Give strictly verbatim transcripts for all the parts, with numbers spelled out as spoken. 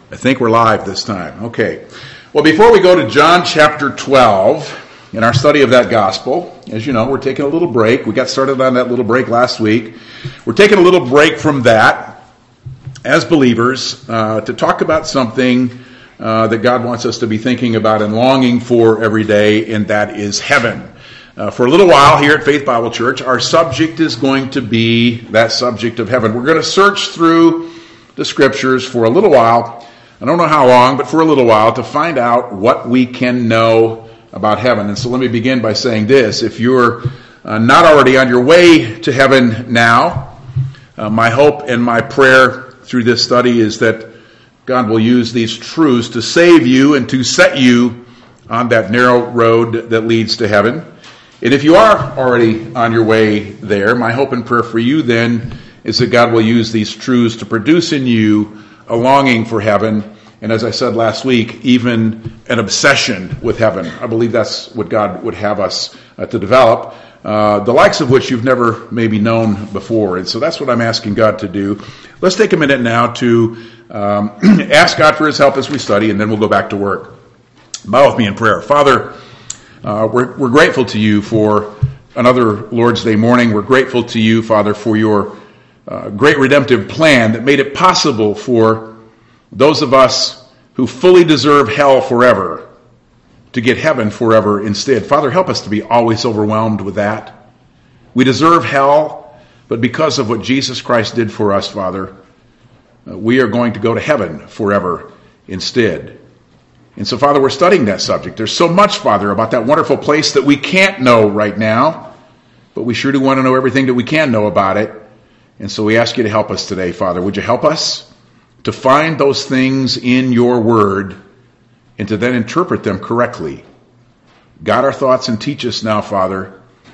I think we're live this time. Okay. Well, before we go to John chapter twelve, in our study of that gospel, as you know, we're taking a little break. We got started on that little break last week. We're taking a little break from that as believers uh, to talk about something uh, that God wants us to be thinking about and longing for every day, and that is heaven. Uh, for a little while here at Faith Bible Church, our subject is going to be that subject of heaven. We're going to search through the scriptures for a little while. I don't know how long, but for a little while, to find out what we can know about heaven. And so let me begin by saying this. If you're uh, not already on your way to heaven now, uh, my hope and my prayer through this study is that God will use these truths to save you and to set you on that narrow road that leads to heaven. And if you are already on your way there, my hope and prayer for you then is that God will use these truths to produce in you a longing for heaven, and as I said last week, even an obsession with heaven. I believe that's what God would have us uh, to develop, uh, the likes of which you've never maybe known before. And so that's what I'm asking God to do. Let's take a minute now to um, ask God for his help as we study, and then we'll go back to work. Bow with me in prayer. Father, uh, we're, we're grateful to you for another Lord's Day morning. We're grateful to you, Father, for your Uh, great redemptive plan that made it possible for those of us who fully deserve hell forever to get heaven forever instead. Father, help us to be always overwhelmed with that. We deserve hell, but because of what Jesus Christ did for us, Father, uh, we are going to go to heaven forever instead. And so, Father, we're studying that subject. There's so much, Father, about that wonderful place that we can't know right now, but we sure do want to know everything that we can know about it. And so we ask you to help us today, Father. Would you help us to find those things in your word and to then interpret them correctly? Guide our thoughts and teach us now, Father,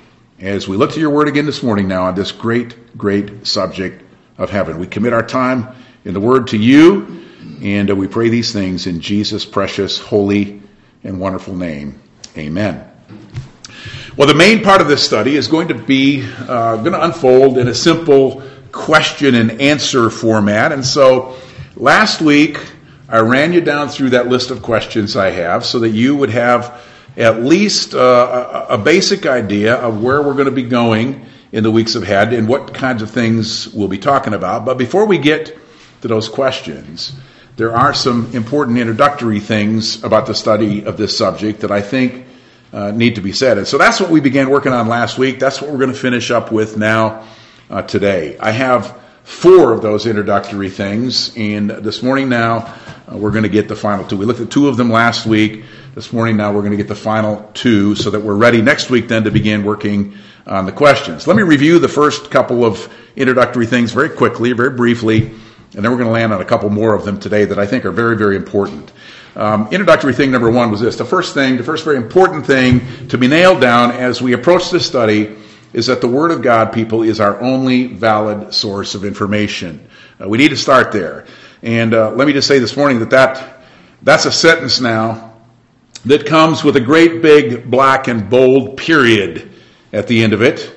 as we look to your word again this morning now on this great, great subject of heaven. We commit our time in the word to you, and we pray these things in Jesus' precious, holy, and wonderful name. Amen. Well, the main part of this study is going to be uh, going to unfold in a simple question and answer format. And so last week, I ran you down through that list of questions I have so that you would have at least uh, a, a basic idea of where we're going to be going in the weeks ahead and what kinds of things we'll be talking about. But before we get to those questions, there are some important introductory things about the study of this subject that I think Uh, need to be said. And so that's what we began working on last week. That's what we're going to finish up with now uh, today. I have four of those introductory things, and this morning now uh, we're going to get the final two. We looked at two of them last week. This morning now we're going to get the final two so that we're ready next week then to begin working on the questions. Let me review the first couple of introductory things very quickly, very briefly, and then we're going to land on a couple more of them today that I think are very, very important. Um, introductory thing number one was this. The first thing, the first very important thing to be nailed down as we approach this study is that the Word of God, people, is our only valid source of information. Uh, we need to start there. And uh, let me just say this morning that, that that's a sentence now that comes with a great big black and bold period at the end of it.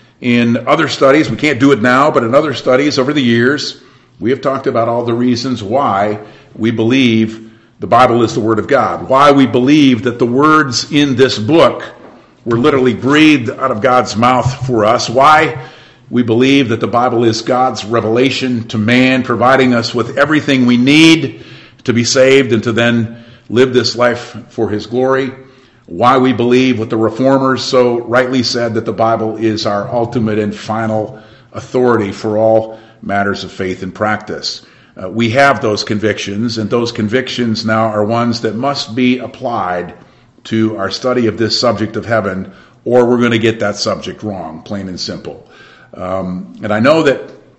In other studies, we can't do it now, but in other studies over the years, we have talked about all the reasons why we believe the Bible is the Word of God. Why we believe that the words in this book were literally breathed out of God's mouth for us. Why we believe that the Bible is God's revelation to man, providing us with everything we need to be saved and to then live this life for His glory. Why we believe what the Reformers so rightly said, that the Bible is our ultimate and final authority for all matters of faith and practice. Uh, we have those convictions, and those convictions now are ones that must be applied to our study of this subject of heaven, or we're going to get that subject wrong, plain and simple. Um, and I know that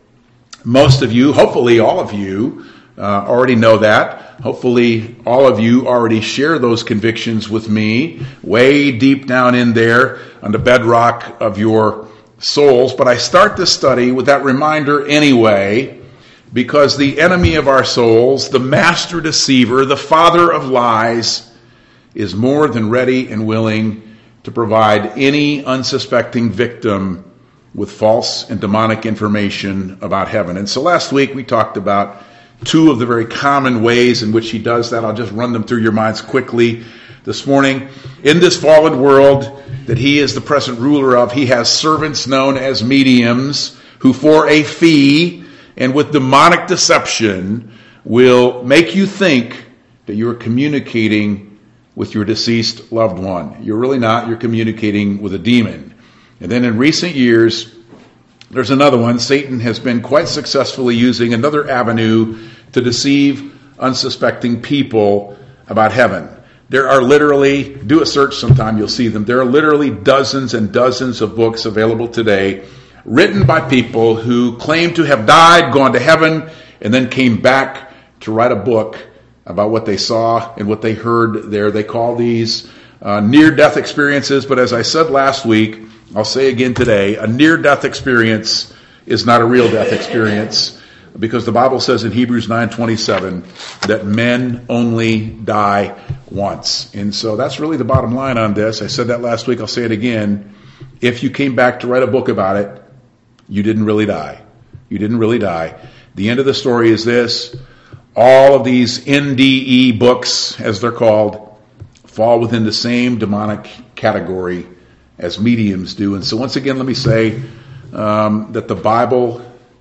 most of you, hopefully all of you, uh, already know that. Hopefully all of you already share those convictions with me, way deep down in there on the bedrock of your souls. But I start this study with that reminder anyway, because the enemy of our souls, the master deceiver, the father of lies, is more than ready and willing to provide any unsuspecting victim with false and demonic information about heaven. And so last week we talked about two of the very common ways in which he does that. I'll just run them through your minds quickly this morning. In this fallen world that he is the present ruler of, he has servants known as mediums who for a fee and with demonic deception will make you think that you are communicating with your deceased loved one. You're really not. You're communicating with a demon. And then in recent years, there's another one. Satan has been quite successfully using another avenue to deceive unsuspecting people about heaven. There are literally, do a search sometime, you'll see them. There are literally dozens and dozens of books available today written by people who claim to have died, gone to heaven, and then came back to write a book about what they saw and what they heard there. They call these uh, near-death experiences, but as I said last week, I'll say again today, a near-death experience is not a real death experience, because the Bible says in Hebrews nine twenty-seven that men only die once. And so that's really the bottom line on this. I said that last week, I'll say it again. If you came back to write a book about it, you didn't really die. You didn't really die. The end of the story is this. All of these N D E books, as they're called, fall within the same demonic category as mediums do. And so once again, let me say um, that the Bible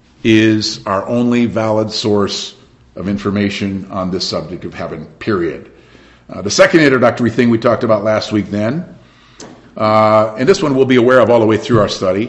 is our only valid source of information on this subject of heaven, period. Uh, the second introductory thing we talked about last week then, uh, and this one we'll be aware of all the way through our study,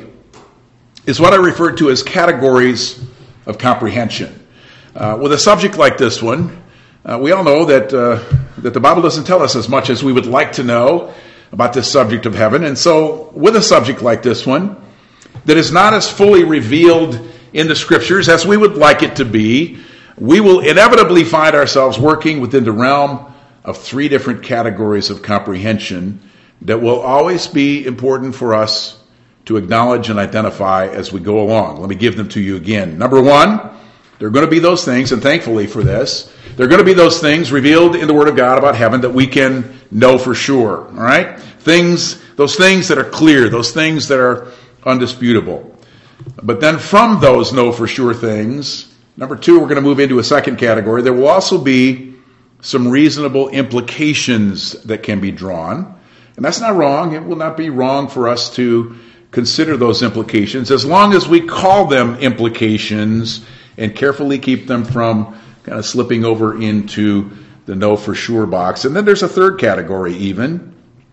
is what I referred to as categories of comprehension. Uh, with a subject like this one, uh, we all know that uh, that the Bible doesn't tell us as much as we would like to know about this subject of heaven. And so with a subject like this one, that is not as fully revealed in the Scriptures as we would like it to be, we will inevitably find ourselves working within the realm of three different categories of comprehension that will always be important for us to acknowledge and identify as we go along. Let me give them to you again. Number one, there are going to be those things, and thankfully for this, there are going to be those things revealed in the Word of God about heaven that we can know for sure. All right? Things, those things that are clear, those things that are undisputable. But then from those know for sure things, number two, we're going to move into a second category. There will also be some reasonable implications that can be drawn. And that's not wrong. It will not be wrong for us to consider those implications as long as we call them implications and carefully keep them from kind of slipping over into the know for sure box. And then there's a third category even,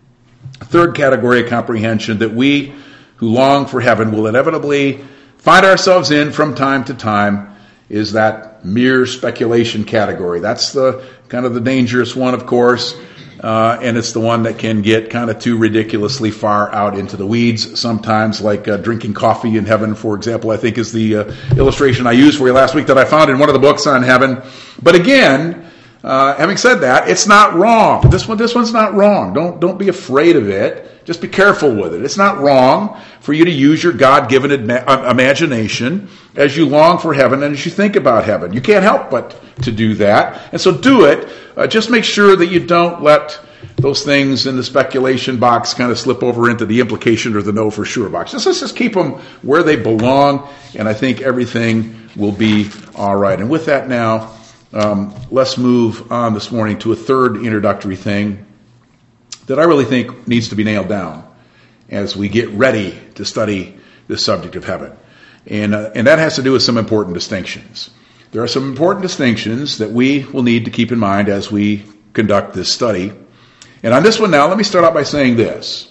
a third category of comprehension that we who long for heaven will inevitably find ourselves in from time to time, is that mere speculation category. That's the kind of the dangerous one, of course, uh, and it's the one that can get kind of too ridiculously far out into the weeds sometimes, like uh, drinking coffee in heaven, for example, I think is the uh, illustration I used for you last week that I found in one of the books on heaven. But again, uh, having said that, it's not wrong. This one, this one's not wrong. Don't don't be afraid of it. Just be careful with it. It's not wrong for you to use your God-given ima- imagination as you long for heaven and as you think about heaven. You can't help but to do that. And so do it. Uh, just make sure that you don't let those things in the speculation box kind of slip over into the implication or the know for sure box. Just, let's just keep them where they belong, and I think everything will be all right. And with that now, um, let's move on this morning to a third introductory thing that I really think needs to be nailed down as we get ready to study the subject of heaven. And, uh, and that has to do with some important distinctions. There are some important distinctions that we will need to keep in mind as we conduct this study. And on this one now, let me start out by saying this.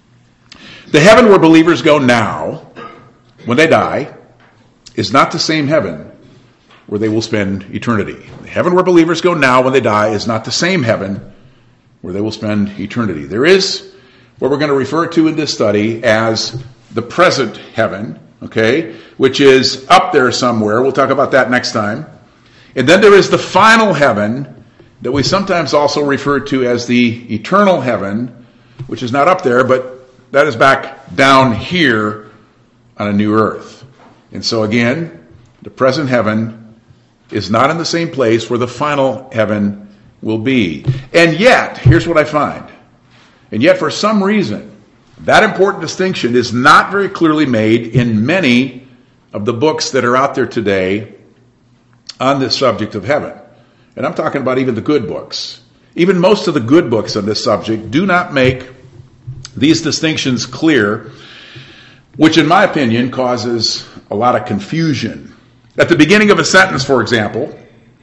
The heaven where believers go now, when they die, is not the same heaven where they will spend eternity. The heaven where believers go now when they die is not the same heaven where they will spend eternity. There is what we're going to refer to in this study as the present heaven, okay, which is up there somewhere. We'll talk about that next time. And then there is the final heaven that we sometimes also refer to as the eternal heaven, which is not up there, but that is back down here on a new earth. And so again, the present heaven is not in the same place where the final heaven will be. And yet, here's what I find. And yet, for some reason, that important distinction is not very clearly made in many of the books that are out there today on this subject of heaven. And I'm talking about even the good books. Even most of the good books on this subject do not make these distinctions clear, which in my opinion causes a lot of confusion. At the beginning of a sentence, for example,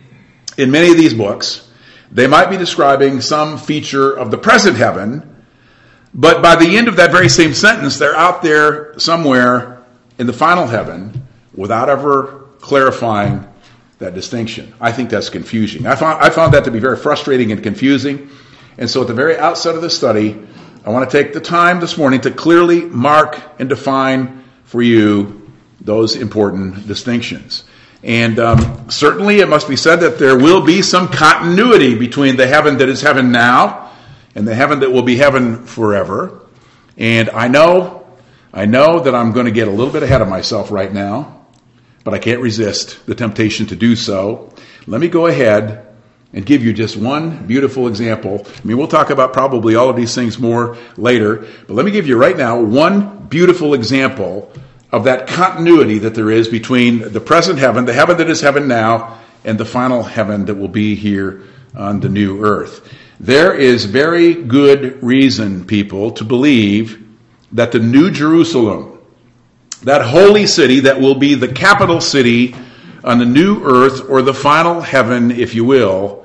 in many of these books, they might be describing some feature of the present heaven, but by the end of that very same sentence, they're out there somewhere in the final heaven without ever clarifying that distinction. I think that's confusing. I found, I found that to be very frustrating and confusing. And so at the very outset of this study, I want to take the time this morning to clearly mark and define for you those important distinctions. And um, certainly it must be said that there will be some continuity between the heaven that is heaven now and the heaven that will be heaven forever. And I know, I know that I'm going to get a little bit ahead of myself right now, but I can't resist the temptation to do so. Let me go ahead and give you just one beautiful example. I mean, we'll talk about probably all of these things more later, but let me give you right now one beautiful example of that continuity that there is between the present heaven, the heaven that is heaven now, and the final heaven that will be here on the new earth. There is very good reason, people, to believe that the New Jerusalem, that holy city that will be the capital city on the new earth, or the final heaven, if you will,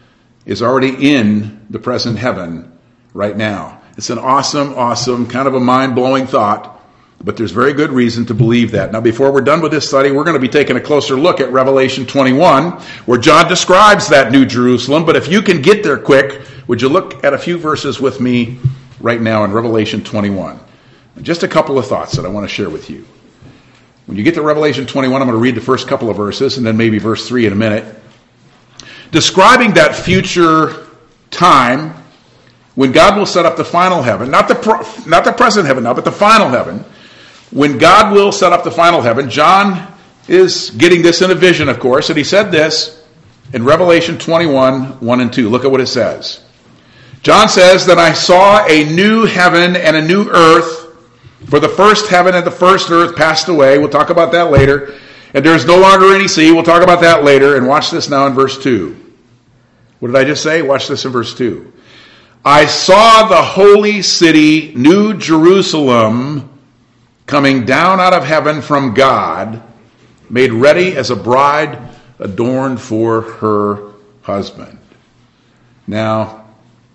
is already in the present heaven right now. It's an awesome, awesome, kind of a mind-blowing thought, but there's very good reason to believe that. Now, before we're done with this study, we're going to be taking a closer look at Revelation twenty-one, where John describes that New Jerusalem. But if you can get there quick, would you look at a few verses with me right now in Revelation twenty-one? Just a couple of thoughts that I want to share with you. When you get to Revelation twenty-one, I'm going to read the first couple of verses and then maybe verse three in a minute. Describing that future time when God will set up the final heaven, not the pro, not the present heaven now, but the final heaven. When God will set up the final heaven, John is getting this in a vision, of course, and he said this in Revelation twenty-one, one and two. Look at what it says. John says that I saw a new heaven and a new earth, for the first heaven and the first earth passed away. We'll talk about that later. And there is no longer any sea. We'll talk about that later. And watch this now in verse two. What did I just say? Watch this in verse two. I saw the holy city, New Jerusalem, coming down out of heaven from God, made ready as a bride adorned for her husband. Now,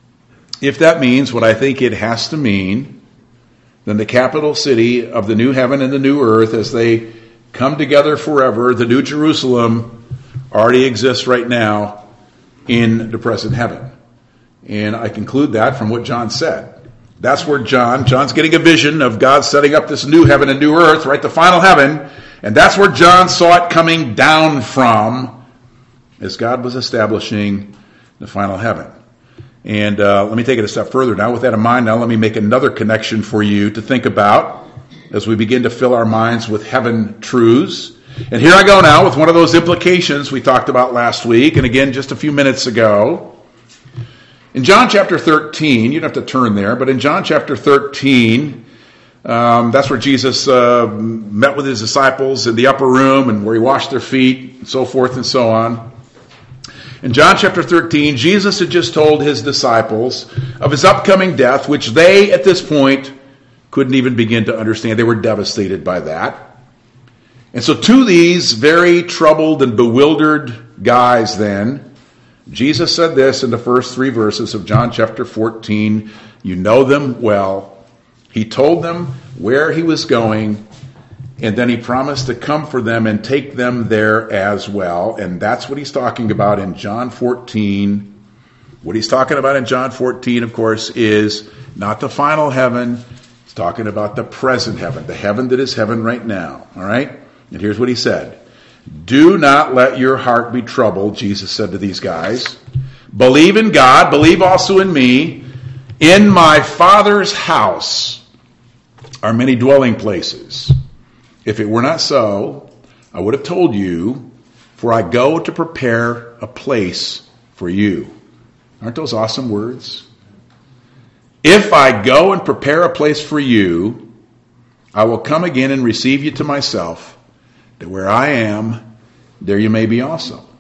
if that means what I think it has to mean, then the capital city of the new heaven and the new earth, as they come together forever, the New Jerusalem, already exists right now in the present heaven. And I conclude that from what John said. That's where John, John's getting a vision of God setting up this new heaven and new earth, right, the final heaven. And that's where John saw it coming down from as God was establishing the final heaven. And uh, let me take it a step further now. With that in mind, now let me make another connection for you to think about as we begin to fill our minds with heaven truths. And here I go now with one of those implications we talked about last week, and again just a few minutes ago. In John chapter thirteen, you don't have to turn there, but in John chapter thirteen, um, that's where Jesus uh, met with his disciples in the upper room and where he washed their feet and so forth and so on. In John chapter thirteen, Jesus had just told his disciples of his upcoming death, which they at this point couldn't even begin to understand. They were devastated by that. And so to these very troubled and bewildered guys then, Jesus said this in the first three verses of John chapter fourteen. You know them well. He told them where he was going, and then he promised to come for them and take them there as well. And that's what he's talking about in John fourteen. What he's talking about in John fourteen, of course, is not the final heaven. He's talking about the present heaven, the heaven that is heaven right now. All right? And here's what he said. Do not let your heart be troubled, Jesus said to these guys. Believe in God, believe also in me. In my Father's house are many dwelling places. If it were not so, I would have told you, for I go to prepare a place for you. Aren't those awesome words? If I go and prepare a place for you, I will come again and receive you to myself, that where I am, there you may be also.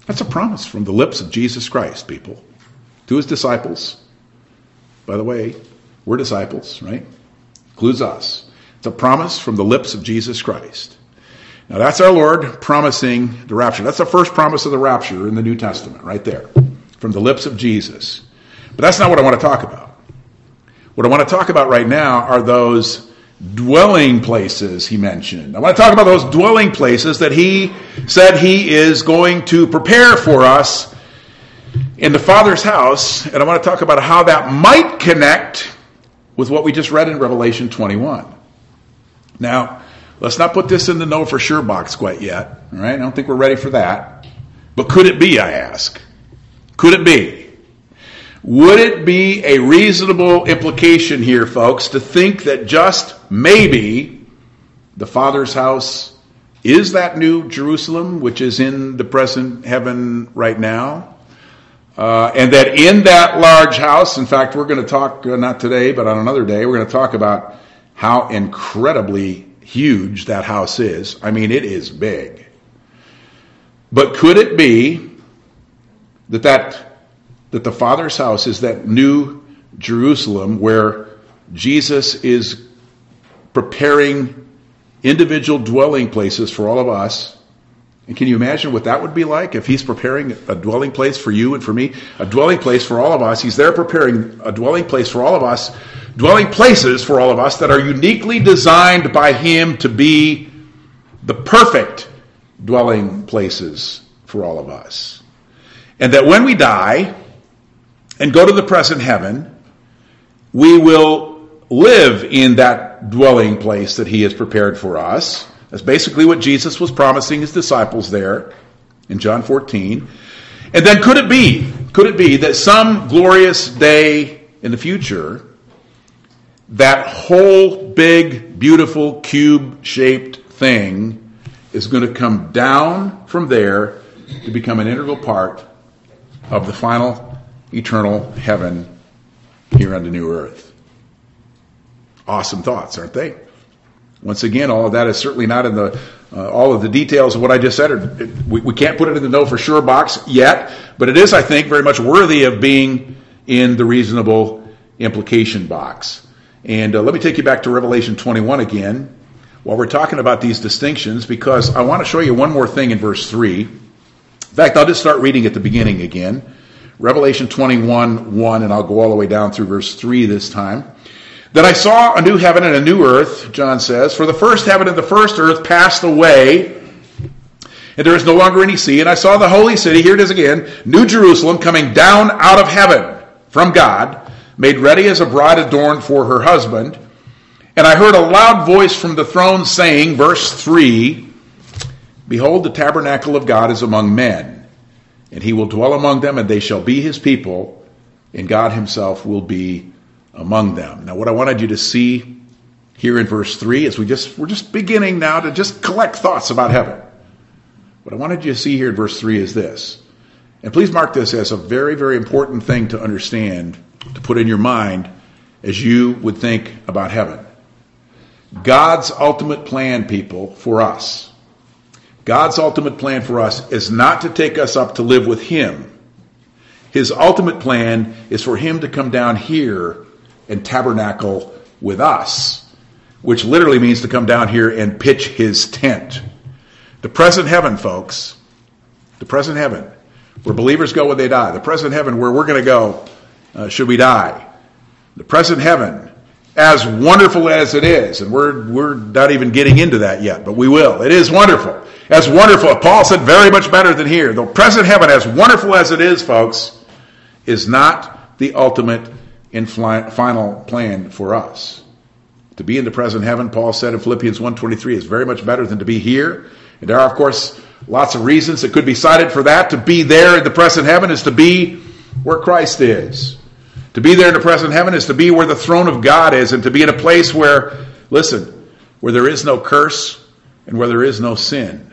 That's a promise from the lips of Jesus Christ, people, to his disciples. By the way, we're disciples, right? Includes us. It's a promise from the lips of Jesus Christ. Now that's our Lord promising the rapture. That's the first promise of the rapture in the New Testament, right there, from the lips of Jesus. But that's not what I want to talk about. What I want to talk about right now are those dwelling places he mentioned. I want to talk about those dwelling places that he said he is going to prepare for us in the Father's house, and I want to talk about how that might connect with what we just read in Revelation twenty-one. Now, let's not put this in the know for sure box quite yet, all right? I don't think we're ready for that. But could it be, I ask? Could it be? Would it be a reasonable implication here, folks, to think that just maybe the Father's house is that new Jerusalem, which is in the present heaven right now? Uh, and that in that large house, in fact, we're going to talk, uh, not today, but on another day, we're going to talk about how incredibly huge that house is. I mean, it is big. But could it be that that, that the Father's house is that new Jerusalem where Jesus is preparing individual dwelling places for all of us? And can you imagine what that would be like if he's preparing a dwelling place for you and for me? A dwelling place for all of us. He's there preparing a dwelling place for all of us. Dwelling places for all of us that are uniquely designed by him to be the perfect dwelling places for all of us. And that when we die and go to the present heaven, we will live in that dwelling place that he has prepared for us. That's basically what Jesus was promising his disciples there in John fourteen. And then could it be, could it be that some glorious day in the future, that whole big, beautiful, cube-shaped thing is going to come down from there to become an integral part of the final eternal heaven here on the new earth? Awesome thoughts, aren't they? Once again, all of that is certainly not in the uh, all of the details of what I just said. Or, it, we, we can't put it in the know for sure box yet, but it is, I think, very much worthy of being in the reasonable implication box. And uh, let me take you back to Revelation twenty-one again while we're talking about these distinctions, because I want to show you one more thing in verse three. In fact, I'll just start reading at the beginning again. Revelation twenty-one, one, and I'll go all the way down through verse three this time. Then I saw a new heaven and a new earth, John says, for the first heaven and the first earth passed away, and there is no longer any sea. And I saw the holy city, here it is again, New Jerusalem, coming down out of heaven from God, made ready as a bride adorned for her husband. And I heard a loud voice from the throne saying, verse three, behold, the tabernacle of God is among men, and he will dwell among them, and they shall be his people, and God himself will be among them. Now, what I wanted you to see here in verse three is we just, we're just beginning now to just collect thoughts about heaven. What I wanted you to see here in verse three is this. And please mark this as a very, very important thing to understand, to put in your mind as you would think about heaven. God's ultimate plan, people, for us, God's ultimate plan for us is not to take us up to live with him. His ultimate plan is for him to come down here and tabernacle with us, which literally means to come down here and pitch his tent. The present heaven, folks, the present heaven, where believers go when they die, the present heaven where we're going to go uh, should we die, the present heaven, as wonderful as it is, and we're we're not even getting into that yet, but we will. It is wonderful. As wonderful, Paul said, very much better than here. The present heaven, as wonderful as it is, folks, is not the ultimate and final plan for us. To be in the present heaven, Paul said in Philippians one twenty-three, is very much better than to be here. And there are, of course, lots of reasons that could be cited for that. To be there in the present heaven is to be where Christ is. To be there in the present heaven is to be where the throne of God is, and to be in a place where, listen, where there is no curse and where there is no sin.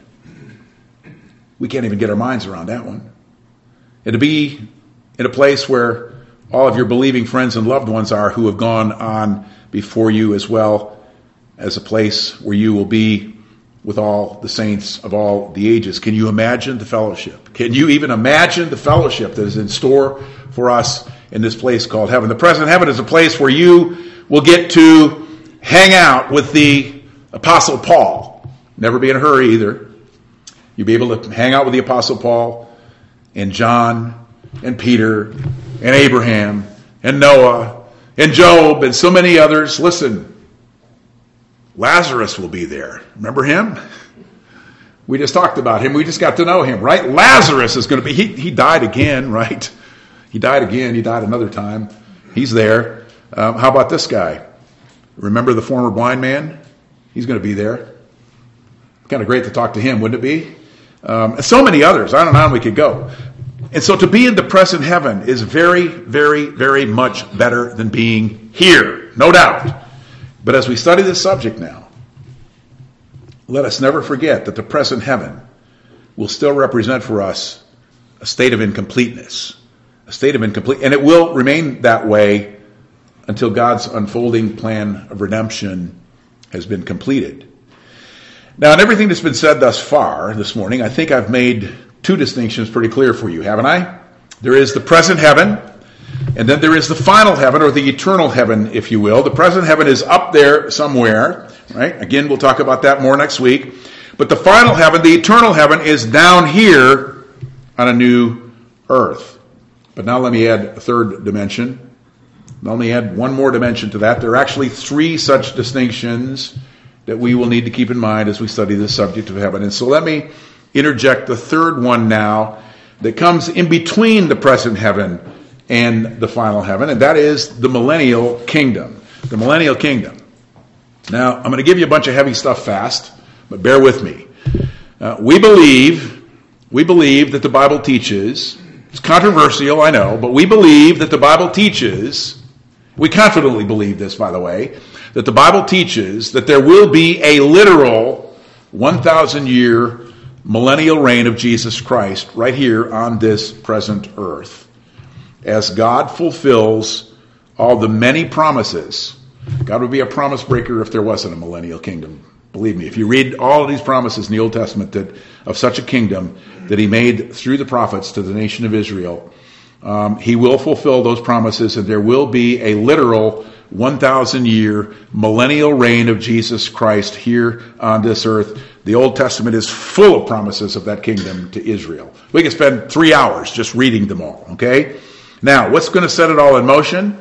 We can't even get our minds around that one. And to be in a place where all of your believing friends and loved ones are, who have gone on before you, as well as a place where you will be with all the saints of all the ages. Can you imagine the fellowship? Can you even imagine the fellowship that is in store for us in this place called heaven? The present heaven is a place where you will get to hang out with the Apostle Paul. Never be in a hurry either. You'll be able to hang out with the Apostle Paul and John and Peter and Abraham and Noah and Job and so many others. Listen, Lazarus will be there. Remember him? We just talked about him. We just got to know him, right? Lazarus is going to be, he, he died again, right? He died again. He died another time. He's there. Um, how about this guy? Remember the former blind man? He's going to be there. Kind of great to talk to him, wouldn't it be? Um, and so many others. I don't know how we could go. And so to be in the present heaven is very, very, very much better than being here. No doubt. But as we study this subject now, let us never forget that the present heaven will still represent for us a state of incompleteness. A state of incomplete, and it will remain that way until God's unfolding plan of redemption has been completed. Now, in everything that's been said thus far this morning, I think I've made two distinctions pretty clear for you, haven't I? There is the present heaven, and then there is the final heaven, or the eternal heaven, if you will. The present heaven is up there somewhere, right? Again, we'll talk about that more next week. But the final heaven, the eternal heaven, is down here on a new earth. But now let me add a third dimension. Let me add one more dimension to that. There are actually three such distinctions that we will need to keep in mind as we study this subject of heaven. And so let me interject the third one now that comes in between the present heaven and the final heaven, and that is the millennial kingdom. The millennial kingdom. Now, I'm going to give you a bunch of heavy stuff fast, but bear with me. Uh, we believe, we believe that the Bible teaches, it's controversial, I know, but we believe that the Bible teaches, we confidently believe this, by the way, that the Bible teaches that there will be a literal one thousand year millennial reign of Jesus Christ right here on this present earth, as God fulfills all the many promises. God would be a promise breaker if there wasn't a millennial kingdom. Believe me, if you read all of these promises in the Old Testament that of such a kingdom that he made through the prophets to the nation of Israel, um, he will fulfill those promises, and there will be a literal one thousand year millennial reign of Jesus Christ here on this earth. The Old Testament is full of promises of that kingdom to Israel. We can spend three hours just reading them all, okay? Now, what's going to set it all in motion?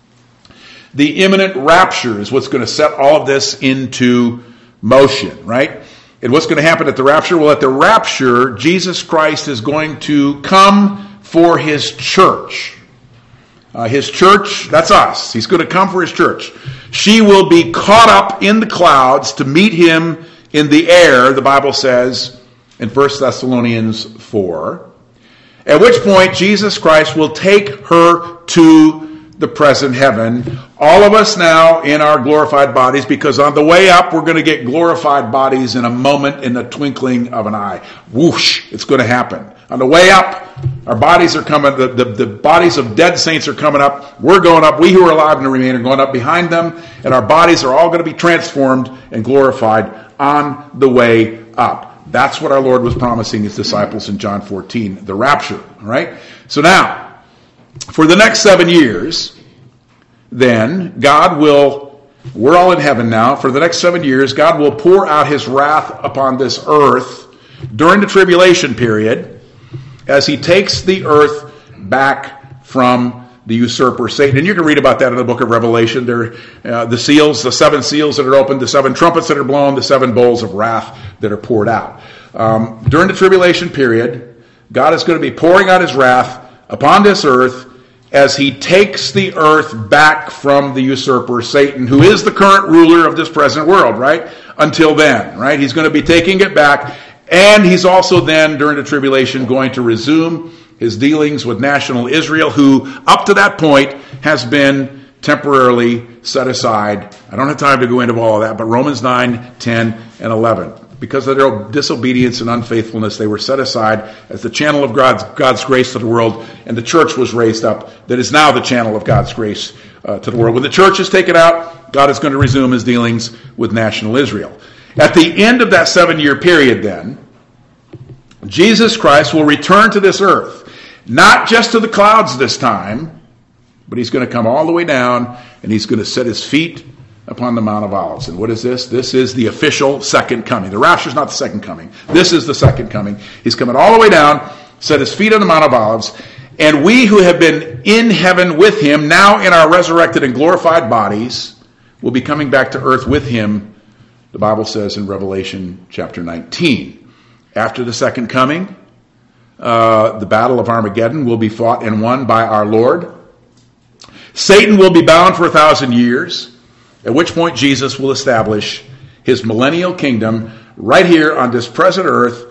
The imminent rapture is what's going to set all of this into motion, right? And what's going to happen at the rapture? Well, at the rapture, Jesus Christ is going to come for his church. Uh, his church, that's us. He's going to come for his church. She will be caught up in the clouds to meet him in the air, the Bible says in First Thessalonians four. At which point, Jesus Christ will take her to the present heaven. All of us now in our glorified bodies, because on the way up, we're going to get glorified bodies in a moment, in the twinkling of an eye. Whoosh, it's going to happen. On the way up, our bodies are coming, the, the, the bodies of dead saints are coming up. We're going up. We who are alive and remain are going up behind them, and our bodies are all going to be transformed and glorified on the way up. That's what our Lord was promising his disciples in John fourteen, the rapture. All right? So now, for the next seven years, then, God will, we're all in heaven now, for the next seven years, God will pour out his wrath upon this earth during the tribulation period as he takes the earth back from the usurper Satan. And you can read about that in the book of Revelation. There, uh, the seals, the seven seals that are opened, the seven trumpets that are blown, the seven bowls of wrath that are poured out. Um, during the tribulation period, God is going to be pouring out his wrath upon this earth as he takes the earth back from the usurper Satan, who is the current ruler of this present world, right? Until then, right? He's going to be taking it back, and he's also then, during the tribulation, going to resume his dealings with national Israel, who up to that point has been temporarily set aside. I don't have time to go into all of that, but Romans nine, ten, and eleven. Because of their disobedience and unfaithfulness, they were set aside as the channel of God's, God's grace to the world, and the church was raised up that is now the channel of God's grace uh, to the world. When the church is taken out, God is going to resume his dealings with national Israel. At the end of that seven-year period then, Jesus Christ will return to this earth, not just to the clouds this time, but he's going to come all the way down and he's going to set his feet upon the Mount of Olives. And what is this? This is the official second coming. The rapture is not the second coming. This is the second coming. He's coming all the way down, set his feet on the Mount of Olives, and we who have been in heaven with him, now in our resurrected and glorified bodies, will be coming back to earth with him, the Bible says in Revelation chapter nineteen. After the second coming, uh, the battle of Armageddon will be fought and won by our Lord. Satan will be bound for a thousand years, at which point Jesus will establish his millennial kingdom right here on this present earth,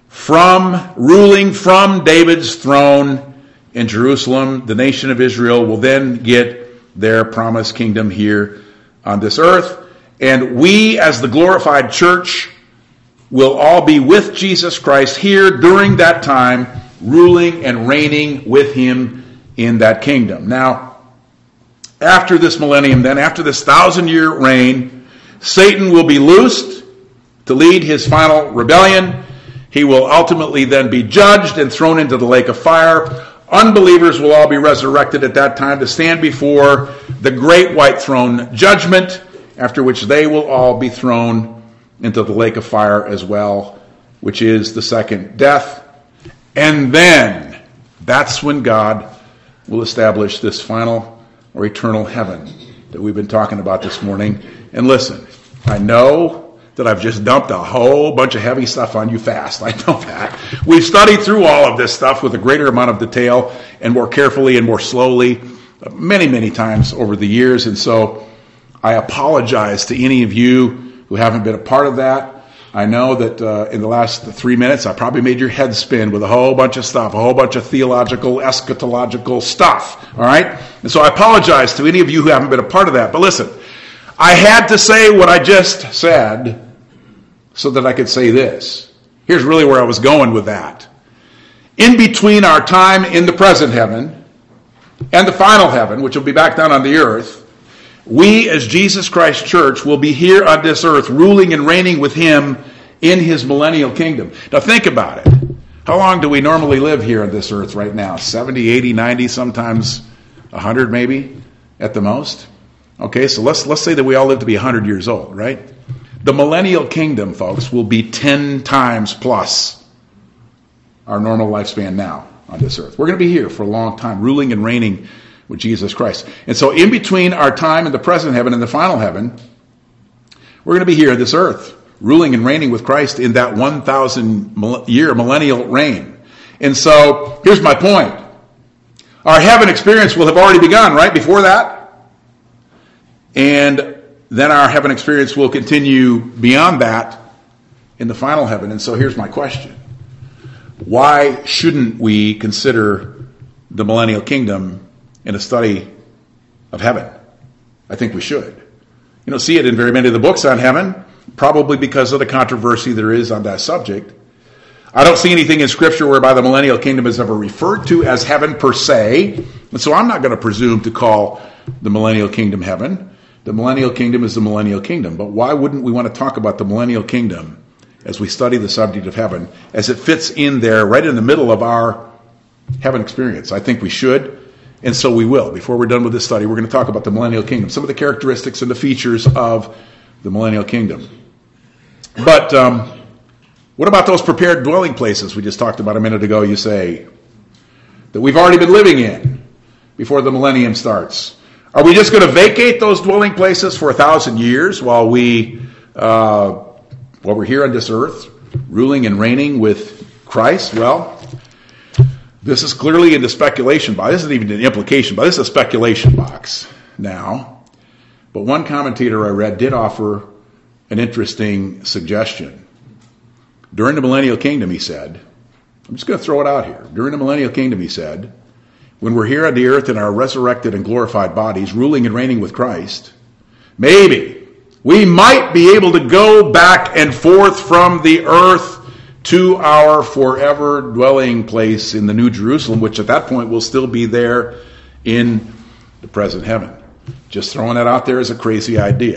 from ruling from David's throne in Jerusalem. The nation of Israel will then get their promised kingdom here on this earth. And we, as the glorified church, will all be with Jesus Christ here during that time, ruling and reigning with him in that kingdom. Now, after this millennium, then, after this thousand-year reign, Satan will be loosed to lead his final rebellion. He will ultimately then be judged and thrown into the lake of fire. Unbelievers will all be resurrected at that time to stand before the great white throne judgment, after which they will all be thrown into the lake of fire as well, which is the second death. And then, that's when God will establish this final or eternal heaven that we've been talking about this morning. And listen, I know that I've just dumped a whole bunch of heavy stuff on you fast. I know that. We've studied through all of this stuff with a greater amount of detail and more carefully and more slowly many, many times over the years. And so I apologize to any of you who haven't been a part of that. I know that uh, in the last three minutes, I probably made your head spin with a whole bunch of stuff, a whole bunch of theological, eschatological stuff, all right? And so I apologize to any of you who haven't been a part of that. But listen, I had to say what I just said so that I could say this. Here's really where I was going with that. In between our time in the present heaven and the final heaven, which will be back down on the earth, we, as Jesus Christ Church, will be here on this earth, ruling and reigning with him in his millennial kingdom. Now think about it. How long do we normally live here on this earth right now? seventy, eighty, ninety, sometimes one hundred maybe at the most? Okay, so let's let's say that we all live to be one hundred years old, right? The millennial kingdom, folks, will be ten times plus our normal lifespan now on this earth. We're going to be here for a long time, ruling and reigning with Jesus Christ. And so in between our time in the present heaven and the final heaven, we're going to be here on this earth, ruling and reigning with Christ in that one thousand year millennial reign. And so here's my point. Our heaven experience will have already begun, right, before that. And then our heaven experience will continue beyond that in the final heaven. And so here's my question. Why shouldn't we consider the millennial kingdom in a study of heaven? I think we should. You don't see it in very many of the books on heaven, probably because of the controversy there is on that subject. I don't see anything in Scripture whereby the millennial kingdom is ever referred to as heaven per se, and so I'm not going to presume to call the millennial kingdom heaven. The millennial kingdom is the millennial kingdom, but why wouldn't we want to talk about the millennial kingdom as we study the subject of heaven, as it fits in there right in the middle of our heaven experience? I think we should. And so we will. Before we're done with this study, we're going to talk about the millennial kingdom, some of the characteristics and the features of the millennial kingdom. But um, what about those prepared dwelling places we just talked about a minute ago, you say, that we've already been living in before the millennium starts? Are we just going to vacate those dwelling places for a thousand years while we, uh, while we're here on this earth, ruling and reigning with Christ? Well, this is clearly in the speculation box. This isn't even an implication box. This is a speculation box now. But one commentator I read did offer an interesting suggestion. During the millennial kingdom, he said, I'm just going to throw it out here. During the millennial kingdom, he said, when we're here on the earth in our resurrected and glorified bodies, ruling and reigning with Christ, maybe we might be able to go back and forth from the earth to our forever dwelling place in the New Jerusalem, which at that point will still be there in the present heaven. Just throwing that out there as a crazy idea.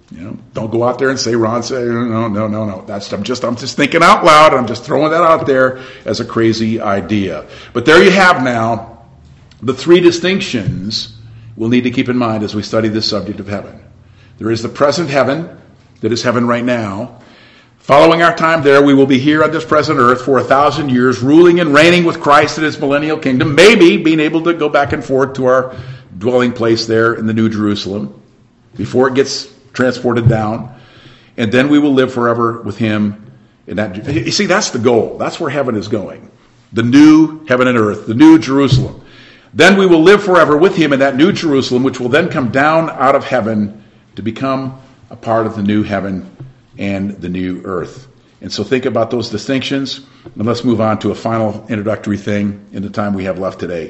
You know, don't go out there and say, Ron said, no, no, no, no. That's I'm just I'm just thinking out loud. I'm just throwing that out there as a crazy idea. But there you have now the three distinctions we'll need to keep in mind as we study this subject of heaven. There is the present heaven that is heaven right now. Following our time there, we will be here on this present earth for a thousand years, ruling and reigning with Christ in his millennial kingdom, maybe being able to go back and forth to our dwelling place there in the New Jerusalem before it gets transported down, and then we will live forever with him in that. You see, that's the goal. That's where heaven is going. The new heaven and earth, the new Jerusalem. Then we will live forever with him in that new Jerusalem, which will then come down out of heaven to become a part of the new heaven and the new earth. And so think about those distinctions, and let's move on to a final introductory thing in the time we have left today.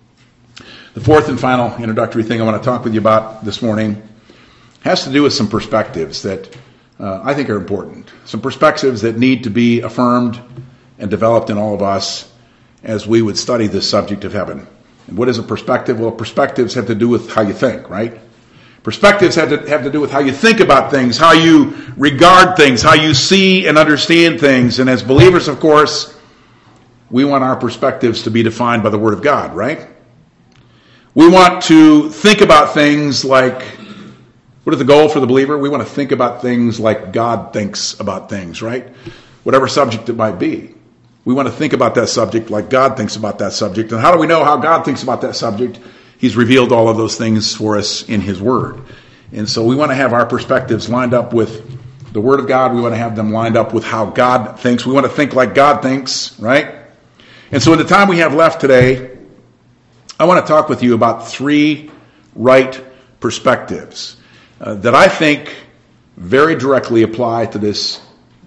The fourth and final introductory thing I want to talk with you about this morning has to do with some perspectives that uh, I think are important. Some perspectives that need to be affirmed and developed in all of us as we would study this subject of heaven. And what is a perspective? Well, perspectives have to do with how you think, right? Perspectives have to have to do with how you think about things, how you regard things, how you see and understand things. And as believers, of course, we want our perspectives to be defined by the Word of God, right? We want to think about things like, what is the goal for the believer? We want to think about things like God thinks about things, right? Whatever subject it might be. We want to think about that subject like God thinks about that subject. And how do we know how God thinks about that subject? He's revealed all of those things for us in his Word. And so we want to have our perspectives lined up with the Word of God. We want to have them lined up with how God thinks. We want to think like God thinks, right? And so in the time we have left today, I want to talk with you about three right perspectives uh, that I think very directly apply to this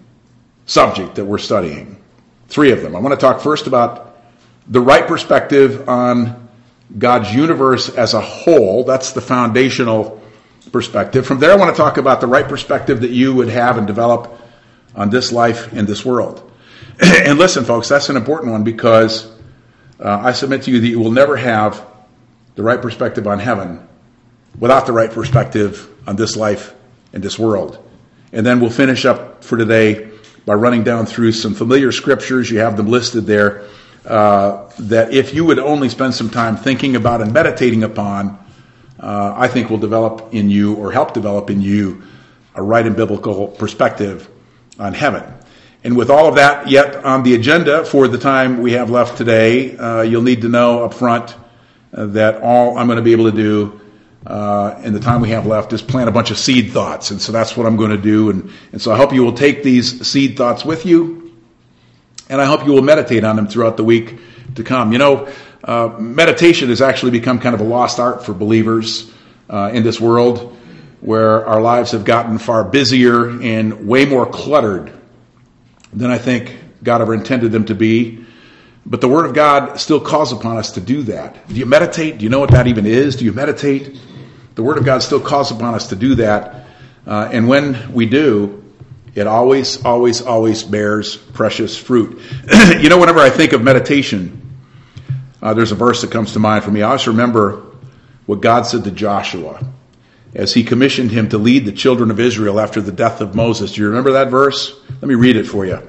subject that we're studying. Three of them. I want to talk first about the right perspective on God's universe as a whole. That's the foundational perspective. From there, I want to talk about the right perspective that you would have and develop on this life in this world. And listen, folks, that's an important one because uh, I submit to you that you will never have the right perspective on heaven without the right perspective on this life in this world. And then we'll finish up for today by running down through some familiar scriptures. You have them listed there. Uh, that if you would only spend some time thinking about and meditating upon, uh, I think will develop in you or help develop in you a right and biblical perspective on heaven. And with all of that yet on the agenda for the time we have left today, uh, you'll need to know up front uh, that all I'm going to be able to do uh, in the time we have left is plant a bunch of seed thoughts. And so that's what I'm going to do. And, and so I hope you will take these seed thoughts with you. And I hope you will meditate on them throughout the week to come. You know, uh, meditation has actually become kind of a lost art for believers uh, in this world where our lives have gotten far busier and way more cluttered than I think God ever intended them to be. But the Word of God still calls upon us to do that. Do you meditate? Do you know what that even is? Do you meditate? The Word of God still calls upon us to do that. Uh, and when we do, it always, always, always bears precious fruit. You know, whenever I think of meditation, uh, there's a verse that comes to mind for me. I always remember what God said to Joshua as he commissioned him to lead the children of Israel after the death of Moses. Do you remember that verse? Let me read it for you.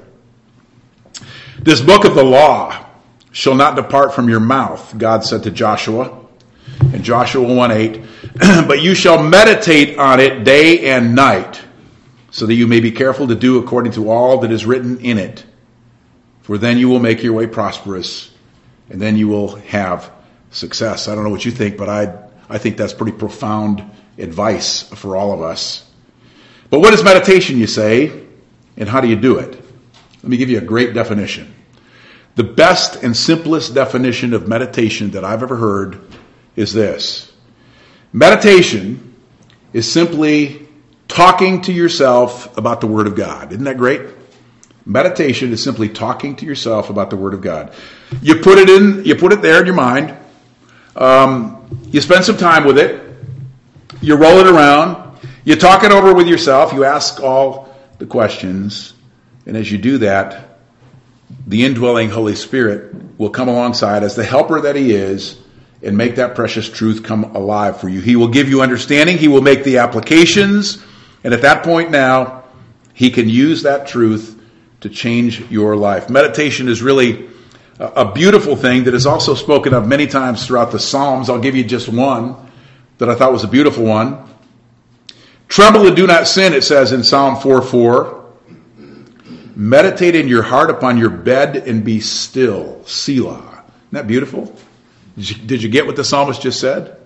This book of the law shall not depart from your mouth, God said to Joshua in Joshua one eight, but you shall meditate on it day and night, so that you may be careful to do according to all that is written in it. For then you will make your way prosperous, and then you will have success. I don't know what you think, but I I think that's pretty profound advice for all of us. But what is meditation, you say, and how do you do it? Let me give you a great definition. The best and simplest definition of meditation that I've ever heard is this. Meditation is simply talking to yourself about the Word of God. Isn't that great? Meditation is simply talking to yourself about the Word of God. You put it in, you put it there in your mind. Um, you spend some time with it. You roll it around. You talk it over with yourself. You ask all the questions. And as you do that, the indwelling Holy Spirit will come alongside as the helper that He is and make that precious truth come alive for you. He will give you understanding. He will make the applications And at that point now, he can use that truth to change your life. Meditation is really a beautiful thing that is also spoken of many times throughout the Psalms. I'll give you just one that I thought was a beautiful one. Tremble and do not sin, it says in Psalm four four. Meditate in your heart upon your bed and be still. Selah. Isn't that beautiful? Did you, did you get what the psalmist just said?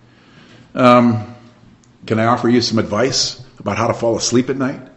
Um, can I offer you some advice about how to fall asleep at night? Isn't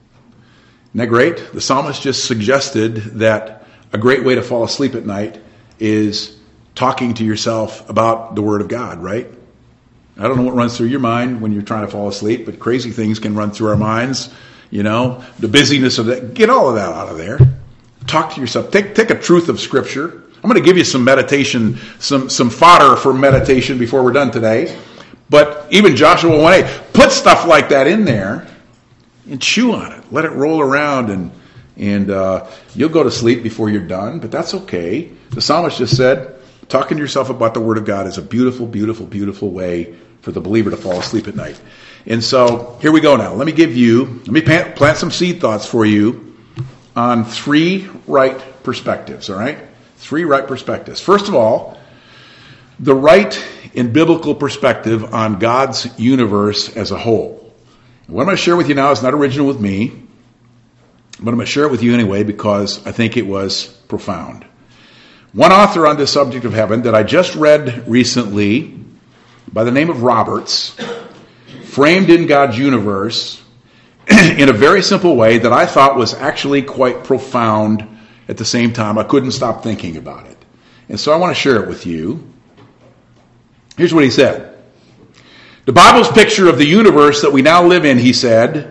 that great? The psalmist just suggested that a great way to fall asleep at night is talking to yourself about the Word of God, right? I don't know what runs through your mind when you're trying to fall asleep, but crazy things can run through our minds. You know, the busyness of that. Get all of that out of there. Talk to yourself. Take take a truth of Scripture. I'm going to give you some meditation, some, some fodder for meditation before we're done today. But even Joshua one eight, put stuff like that in there and chew on it. Let it roll around and and uh, you'll go to sleep before you're done, but that's okay. The psalmist just said, talking to yourself about the Word of God is a beautiful, beautiful, beautiful way for the believer to fall asleep at night. And so here we go now. Let me give you, let me plant, plant some seed thoughts for you on three right perspectives, all right? Three right perspectives. First of all, the right and biblical perspective on God's universe as a whole. And what I'm going to share with you now is not original with me, but I'm going to share it with you anyway because I think it was profound. One author on this subject of heaven that I just read recently by the name of Roberts framed in God's universe in a very simple way that I thought was actually quite profound at the same time. I couldn't stop thinking about it. And so I want to share it with you. Here's what he said. The Bible's picture of the universe that we now live in, he said,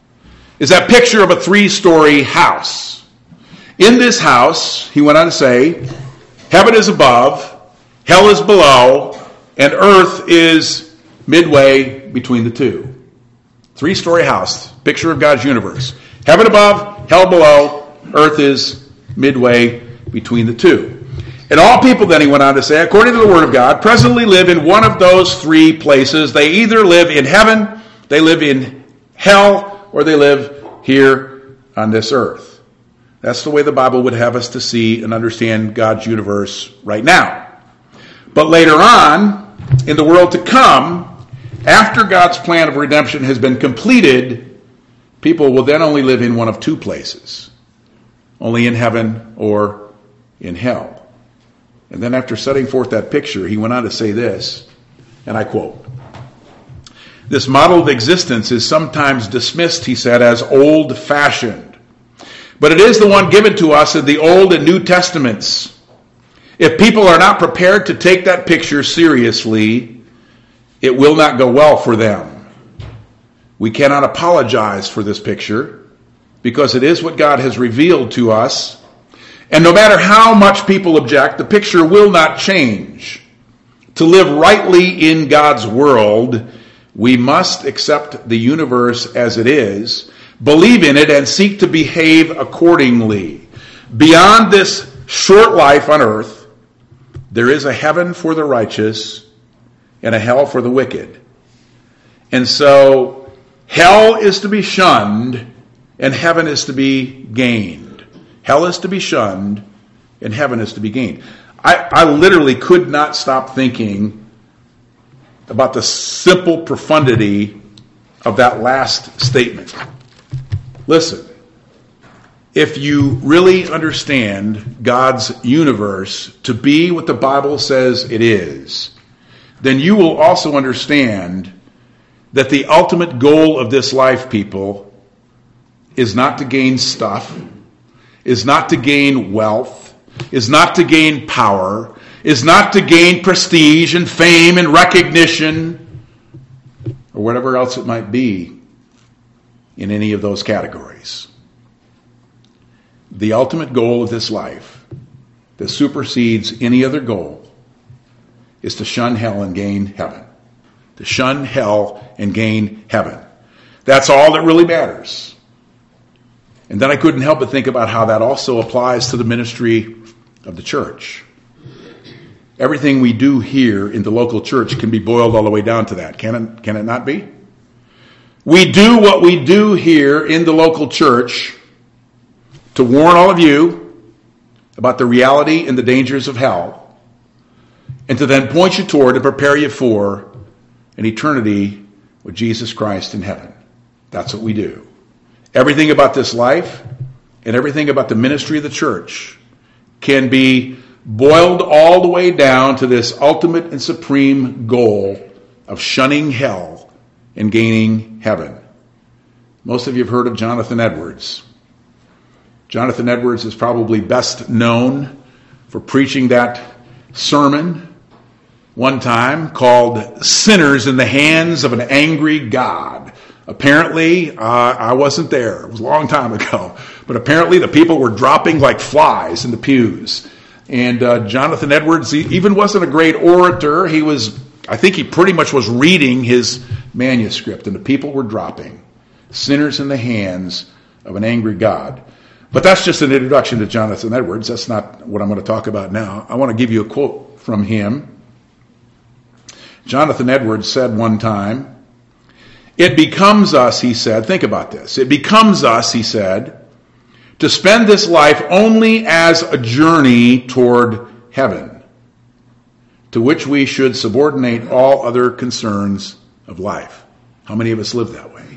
is that picture of a three-story house. In this house, he went on to say, heaven is above, hell is below, and earth is midway between the two. Three-story house, picture of God's universe. Heaven above, hell below, earth is midway between the two. And all people, then he went on to say, according to the Word of God, presently live in one of those three places. They either live in heaven, they live in hell, or they live here on this earth. That's the way the Bible would have us to see and understand God's universe right now. But later on, in the world to come, after God's plan of redemption has been completed, people will then only live in one of two places. Only in heaven or in hell. And then after setting forth that picture, he went on to say this, and I quote, this model of existence is sometimes dismissed, he said, as old-fashioned. But it is the one given to us in the Old and New Testaments. If people are not prepared to take that picture seriously, it will not go well for them. We cannot apologize for this picture because it is what God has revealed to us. And no matter how much people object, the picture will not change. To live rightly in God's world, we must accept the universe as it is, believe in it, and seek to behave accordingly. Beyond this short life on earth, there is a heaven for the righteous and a hell for the wicked. And so, hell is to be shunned and heaven is to be gained. Hell is to be shunned and heaven is to be gained. I, I literally could not stop thinking about the simple profundity of that last statement. Listen, if you really understand God's universe to be what the Bible says it is, then you will also understand that the ultimate goal of this life, people, is not to gain stuff, is not to gain wealth, is not to gain power, is not to gain prestige and fame and recognition, or whatever else it might be in any of those categories. The ultimate goal of this life that supersedes any other goal is to shun hell and gain heaven. To shun hell and gain heaven. That's all that really matters. And then I couldn't help but think about how that also applies to the ministry of the church. Everything we do here in the local church can be boiled all the way down to that. Can it, can it not be? We do what we do here in the local church to warn all of you about the reality and the dangers of hell, and to then point you toward and prepare you for an eternity with Jesus Christ in heaven. That's what we do. Everything about this life and everything about the ministry of the church can be boiled all the way down to this ultimate and supreme goal of shunning hell and gaining heaven. Most of you have heard of Jonathan Edwards. Jonathan Edwards is probably best known for preaching that sermon one time called Sinners in the Hands of an Angry God. Apparently, uh, I wasn't there. It was a long time ago. But apparently the people were dropping like flies in the pews. And uh, Jonathan Edwards, he even wasn't a great orator. He was, I think he pretty much was reading his manuscript, and the people were dropping. Sinners in the hands of an angry God. But that's just an introduction to Jonathan Edwards. That's not what I'm going to talk about now. I want to give you a quote from him. Jonathan Edwards said one time, "It becomes us," he said, think about this, "it becomes us," he said, "to spend this life only as a journey toward heaven, to which we should subordinate all other concerns of life." How many of us live that way?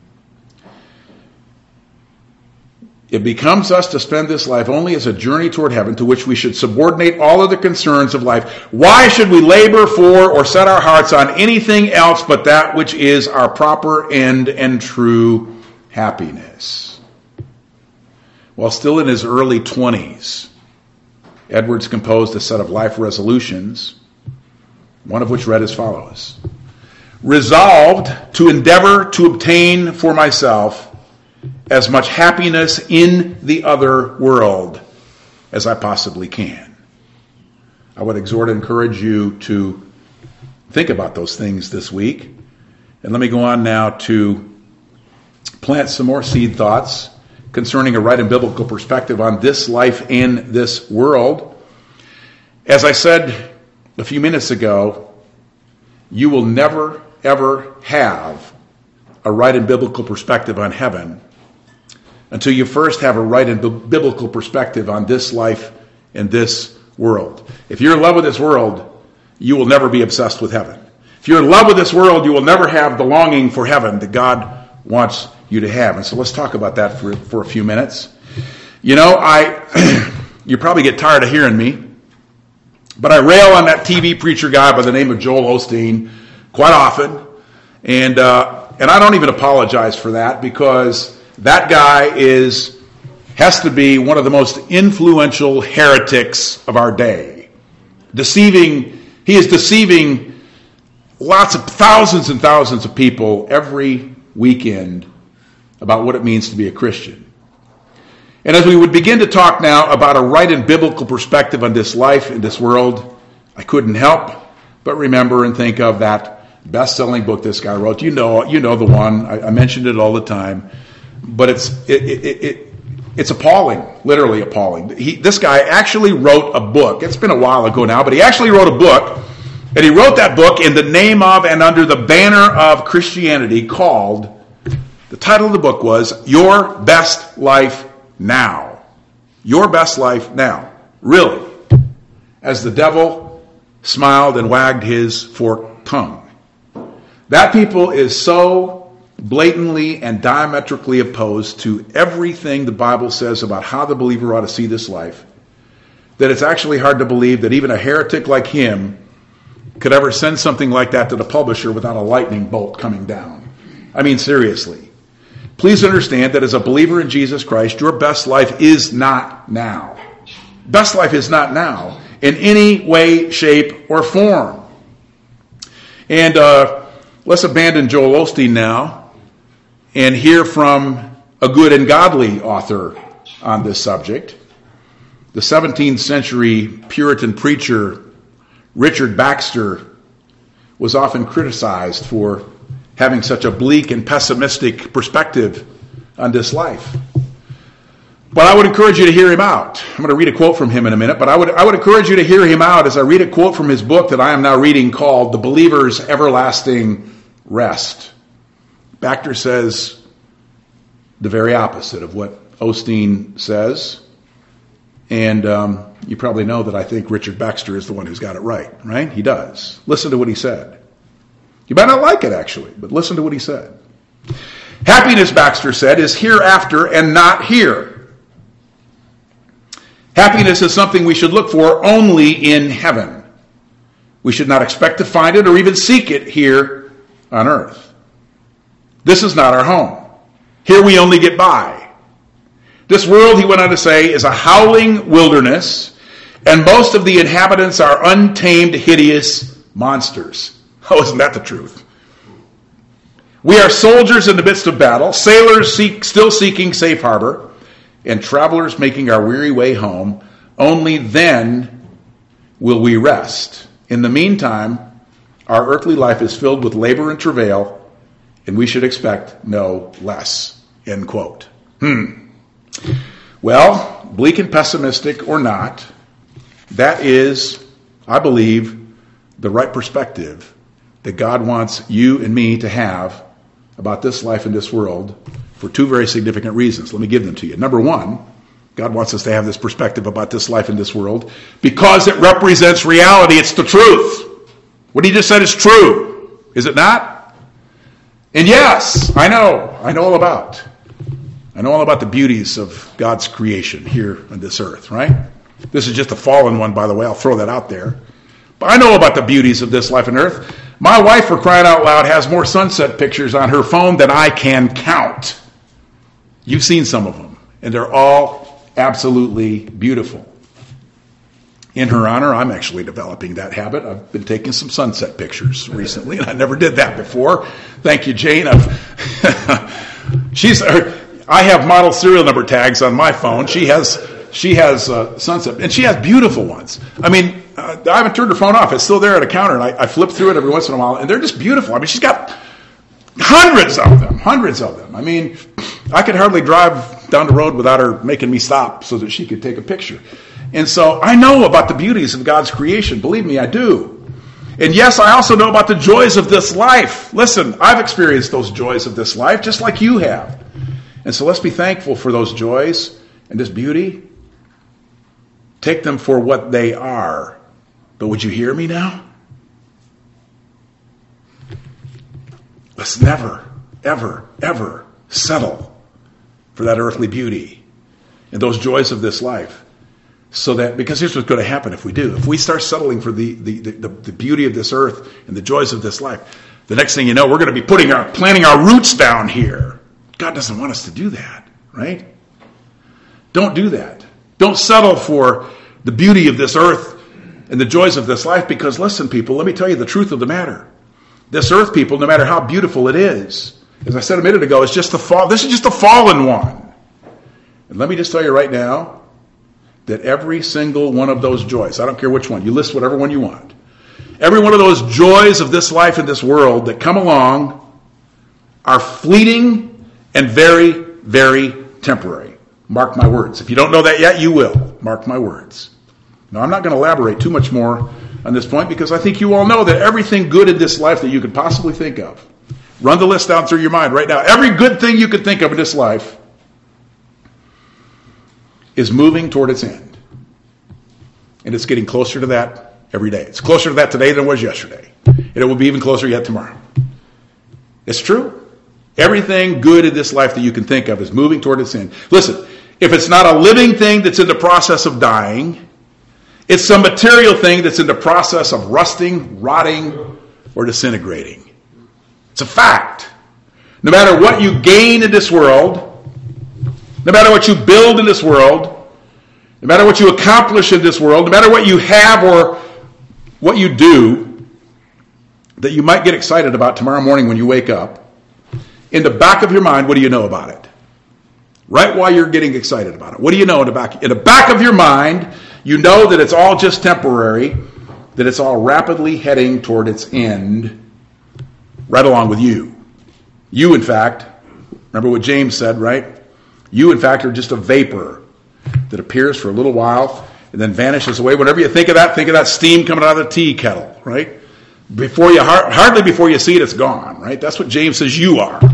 It becomes us to spend this life only as a journey toward heaven, to which we should subordinate all other concerns of life. Why should we labor for or set our hearts on anything else but that which is our proper end and true happiness? While still in his early twenties, Edwards composed a set of life resolutions, one of which read as follows: "Resolved to endeavor to obtain for myself as much happiness in the other world as I possibly can." I would exhort and encourage you to think about those things this week. And let me go on now to plant some more seed thoughts concerning a right and biblical perspective on this life and this world. As I said a few minutes ago, you will never, ever have a right and biblical perspective on heaven until you first have a right and b- biblical perspective on this life and this world. If you're in love with this world, you will never be obsessed with heaven. If you're in love with this world, you will never have the longing for heaven that God wants you to have. And so let's talk about that for, for a few minutes. You know, I you probably get tired of hearing me, but I rail on that T V preacher guy by the name of Joel Osteen quite often. And uh, and I don't even apologize for that, because that guy is has to be one of the most influential heretics of our day. Deceiving, he is deceiving lots of thousands and thousands of people every weekend about what it means to be a Christian. And as we would begin to talk now about a right and biblical perspective on this life and this world, I couldn't help but remember and think of that best-selling book this guy wrote. You know, you know the one. I, I mentioned it all the time, but it's it, it, it it's appalling, literally appalling. He, this guy actually wrote a book. It's been a while ago now, but he actually wrote a book, and he wrote that book in the name of and under the banner of Christianity called. The title of the book was Your Best Life Now. Your Best Life Now. Really. As the devil smiled and wagged his forked tongue. That people is so blatantly and diametrically opposed to everything the Bible says about how the believer ought to see this life that it's actually hard to believe that even a heretic like him could ever send something like that to the publisher without a lightning bolt coming down. I mean, seriously. Please understand that as a believer in Jesus Christ, your best life is not now. Best life is not now in any way, shape, or form. And uh, let's abandon Joel Osteen now and hear from a good and godly author on this subject. The seventeenth century Puritan preacher Richard Baxter was often criticized for having such a bleak and pessimistic perspective on this life. But I would encourage you to hear him out. I'm going to read a quote from him in a minute, but I would I would encourage you to hear him out as I read a quote from his book that I am now reading called The Believer's Everlasting Rest. Bachter says the very opposite of what Osteen says. And um, you probably know that I think Richard Baxter is the one who's got it right, right? He does. Listen to what he said. You might not like it, actually, but listen to what he said. Happiness, Baxter said, is hereafter and not here. Happiness is something we should look for only in heaven. We should not expect to find it or even seek it here on earth. This is not our home. Here we only get by. This world, he went on to say, is a howling wilderness, and most of the inhabitants are untamed, hideous monsters. Oh, isn't that the truth? We are soldiers in the midst of battle, sailors seek, still seeking safe harbor, and travelers making our weary way home. Only then will we rest. In the meantime, our earthly life is filled with labor and travail, and we should expect no less. End quote. Hmm. Well, bleak and pessimistic or not, that is, I believe, the right perspective that God wants you and me to have about this life and this world for two very significant reasons. Let me give them to you. Number one, God wants us to have this perspective about this life and this world because it represents reality. It's the truth. What he just said is true. Is it not? And yes, I know. I know all about. I know all about the beauties of God's creation here on this earth, right? This is just a fallen one, by the way. I'll throw that out there. But I know about the beauties of this life on earth. My wife, for crying out loud, has more sunset pictures on her phone than I can count. You've seen some of them, and they're all absolutely beautiful. In her honor, I'm actually developing that habit. I've been taking some sunset pictures recently, and I never did that before. Thank you, Jane. I've she's. I have model serial number tags on my phone. She has she has uh, sunset, and she has beautiful ones. I mean, uh, I haven't turned her phone off. It's still there at a counter, and I, I flip through it every once in a while, and they're just beautiful. I mean, she's got hundreds of them, hundreds of them. I mean, I could hardly drive down the road without her making me stop so that she could take a picture. And so I know about the beauties of God's creation. Believe me, I do. And yes, I also know about the joys of this life. Listen, I've experienced those joys of this life just like you have. And so let's be thankful for those joys and this beauty. Take them for what they are. But would you hear me now? Let's never, ever, ever settle for that earthly beauty and those joys of this life. So that, because here's what's going to happen if we do. If we start settling for the, the, the, the beauty of this earth and the joys of this life, the next thing you know, we're going to be putting our, planting our roots down here. God doesn't want us to do that, right? Don't do that. Don't settle for the beauty of this earth and the joys of this life, because listen, people, let me tell you the truth of the matter. This earth, people, no matter how beautiful it is, as I said a minute ago, is just the fall. This is just a fallen one. And let me just tell you right now that every single one of those joys, I don't care which one, you list whatever one you want, every one of those joys of this life and this world that come along are fleeting and very, very temporary. Mark my words. If you don't know that yet, you will. Mark my words. Now, I'm not going to elaborate too much more on this point because I think you all know that everything good in this life that you could possibly think of, run the list down through your mind right now. Every good thing you could think of in this life is moving toward its end. And it's getting closer to that every day. It's closer to that today than it was yesterday. And it will be even closer yet tomorrow. It's true. Everything good in this life that you can think of is moving toward its end. Listen, if it's not a living thing that's in the process of dying, it's some material thing that's in the process of rusting, rotting, or disintegrating. It's a fact. No matter what you gain in this world, no matter what you build in this world, no matter what you accomplish in this world, no matter what you have or what you do that you might get excited about tomorrow morning when you wake up, in the back of your mind, what do you know about it? Right while you're getting excited about it. What do you know in the back? In the back of your mind, you know that it's all just temporary, that it's all rapidly heading toward its end, right along with you. You, in fact, remember what James said, right? You, in fact, are just a vapor that appears for a little while and then vanishes away. Whenever you think of that, think of that steam coming out of the tea kettle, right? Before you, hardly before you see it, it's gone, right? That's what James says you are.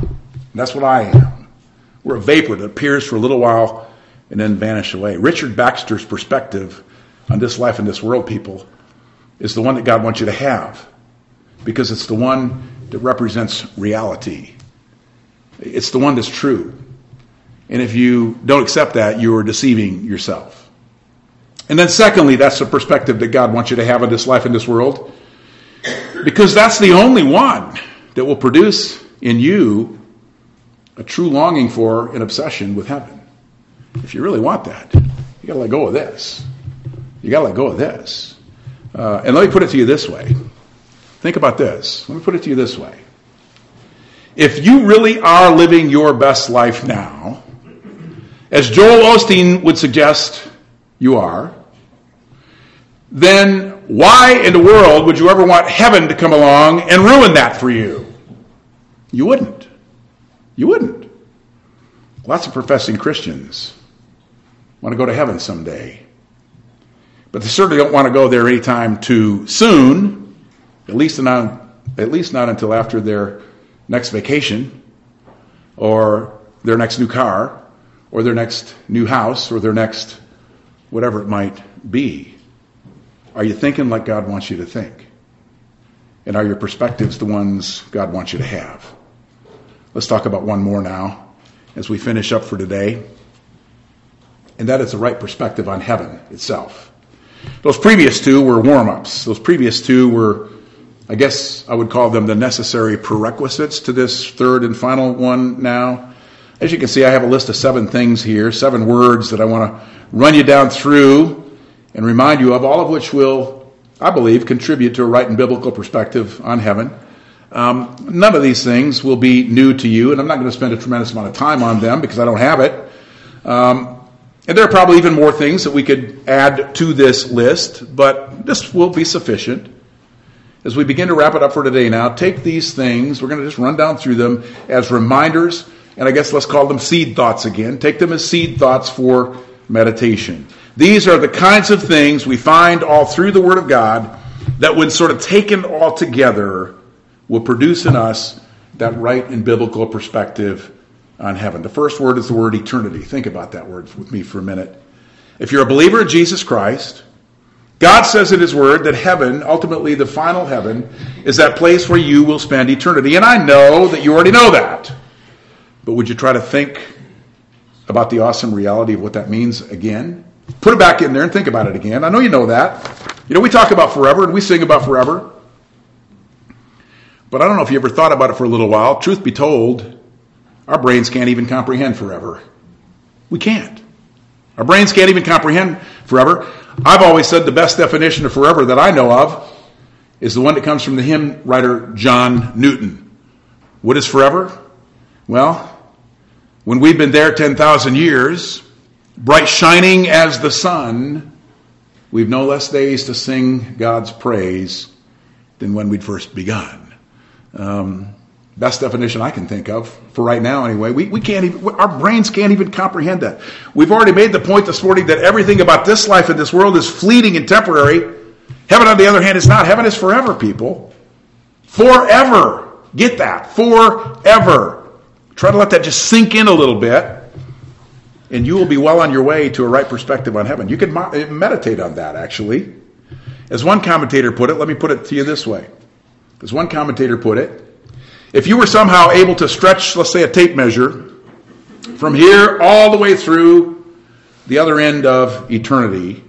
And that's what I am. We're a vapor that appears for a little while and then vanish away. Richard Baxter's perspective on this life and this world, people, is the one that God wants you to have, because it's the one that represents reality. It's the one that's true. And if you don't accept that, you are deceiving yourself. And then secondly, that's the perspective that God wants you to have in this life and this world, because that's the only one that will produce in you a true longing for an obsession with heaven. If you really want that, you got to let go of this. You got to let go of this. Uh, and let me put it to you this way. Think about this. Let me put it to you this way. If you really are living your best life now, as Joel Osteen would suggest you are, then why in the world would you ever want heaven to come along and ruin that for you? You wouldn't. You wouldn't. Lots of professing Christians want to go to heaven someday. But they certainly don't want to go there anytime too soon, at least not, at least not until after their next vacation, or their next new car, or their next new house, or their next whatever it might be. Are you thinking like God wants you to think? And are your perspectives the ones God wants you to have? Let's talk about one more now as we finish up for today. And that is the right perspective on heaven itself. Those previous two were warm-ups. Those previous two were, I guess I would call them the necessary prerequisites to this third and final one now. As you can see, I have a list of seven things here, seven words that I want to run you down through and remind you of, all of which will, I believe, contribute to a right and biblical perspective on heaven. Um, none of these things will be new to you, and I'm not going to spend a tremendous amount of time on them because I don't have it. Um, and there are probably even more things that we could add to this list, but this will be sufficient. As we begin to wrap it up for today now, take these things, we're going to just run down through them as reminders, and I guess let's call them seed thoughts again. Take them as seed thoughts for meditation. These are the kinds of things we find all through the Word of God that, when sort of taken all together, will produce in us that right and biblical perspective on heaven. The first word is the word eternity. Think about that word with me for a minute. If you're a believer in Jesus Christ, God says in His Word that heaven, ultimately the final heaven, is that place where you will spend eternity. And I know that you already know that. But would you try to think about the awesome reality of what that means again? Put it back in there and think about it again. I know you know that. You know, we talk about forever and we sing about forever. But I don't know if you ever thought about it for a little while. Truth be told, our brains can't even comprehend forever. We can't. Our brains can't even comprehend forever. I've always said the best definition of forever that I know of is the one that comes from the hymn writer John Newton. What is forever? Well, when we've been there ten thousand years, bright shining as the sun, we've no less days to sing God's praise than when we'd first begun. Um, best definition I can think of for right now anyway. We, we can't even, our brains can't even comprehend that. We've already made the point this morning that everything about this life and this world is fleeting and temporary. Heaven, on the other hand, is not. Heaven is forever, people. Forever. Get that. Forever. Try to let that just sink in a little bit, and you will be well on your way to a right perspective on heaven. You can mo- meditate on that, actually. As one commentator put it, let me put it to you this way. As one commentator put it, if you were somehow able to stretch, let's say, a tape measure from here all the way through the other end of eternity,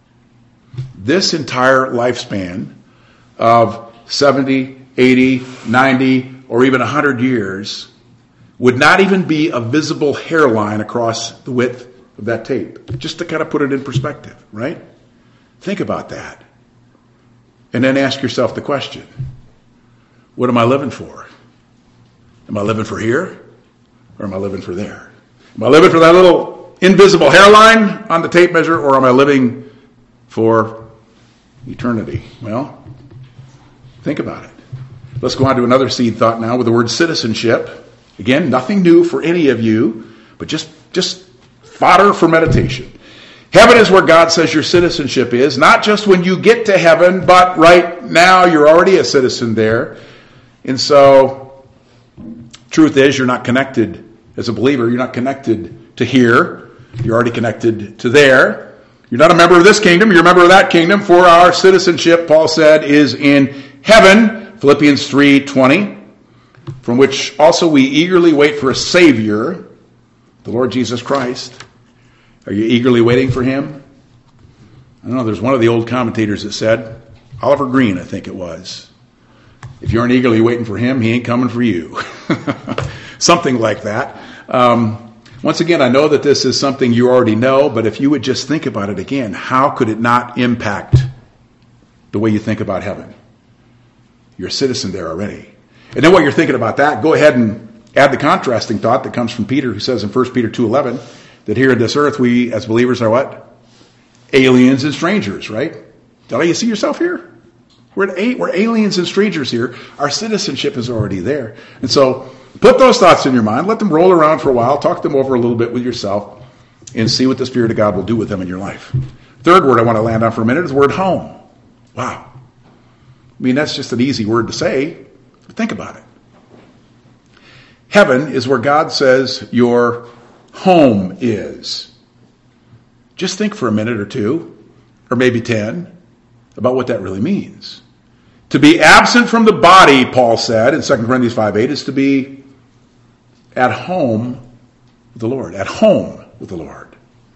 this entire lifespan of seventy, eighty, ninety, or even one hundred years would not even be a visible hairline across the width of that tape. Just to kind of put it in perspective, right? Think about that. And then ask yourself the question, what am I living for? Am I living for here? Or am I living for there? Am I living for that little invisible hairline on the tape measure? Or am I living for eternity? Well, think about it. Let's go on to another seed thought now with the word citizenship. Again, nothing new for any of you, but just, just fodder for meditation. Heaven is where God says your citizenship is, not just when you get to heaven, but right now you're already a citizen there. And so Truth is, you're not connected as a believer. You're not connected to here. You're already connected to there. You're not a member of this kingdom. You're a member of that kingdom. For our citizenship, Paul said, is in heaven, Philippians three twenty, from which also we eagerly wait for a Savior, the Lord Jesus Christ. Are you eagerly waiting for him? I don't know. There's one of the old commentators that said, Oliver Green, I think it was, if you aren't eagerly waiting for him, he ain't coming for you. Something like that. Um, once again, I know that this is something you already know, but if you would just think about it again, how could it not impact the way you think about heaven? You're a citizen there already. And then while you're thinking about that, go ahead and add the contrasting thought that comes from Peter, who says in First Peter two eleven, that here in this earth, we as believers are what? Aliens and strangers, right? Don't you see yourself here? We're, we're aliens and strangers here. Our citizenship is already there. And so put those thoughts in your mind. Let them roll around for a while. Talk them over a little bit with yourself and see what the Spirit of God will do with them in your life. Third word I want to land on for a minute is the word home. Wow. I mean, that's just an easy word to say, but think about it. Heaven is where God says your home is. Just think for a minute or two, or maybe ten, about what that really means. To be absent from the body, Paul said in Second Corinthians five eight, is to be at home with the Lord. At home with the Lord.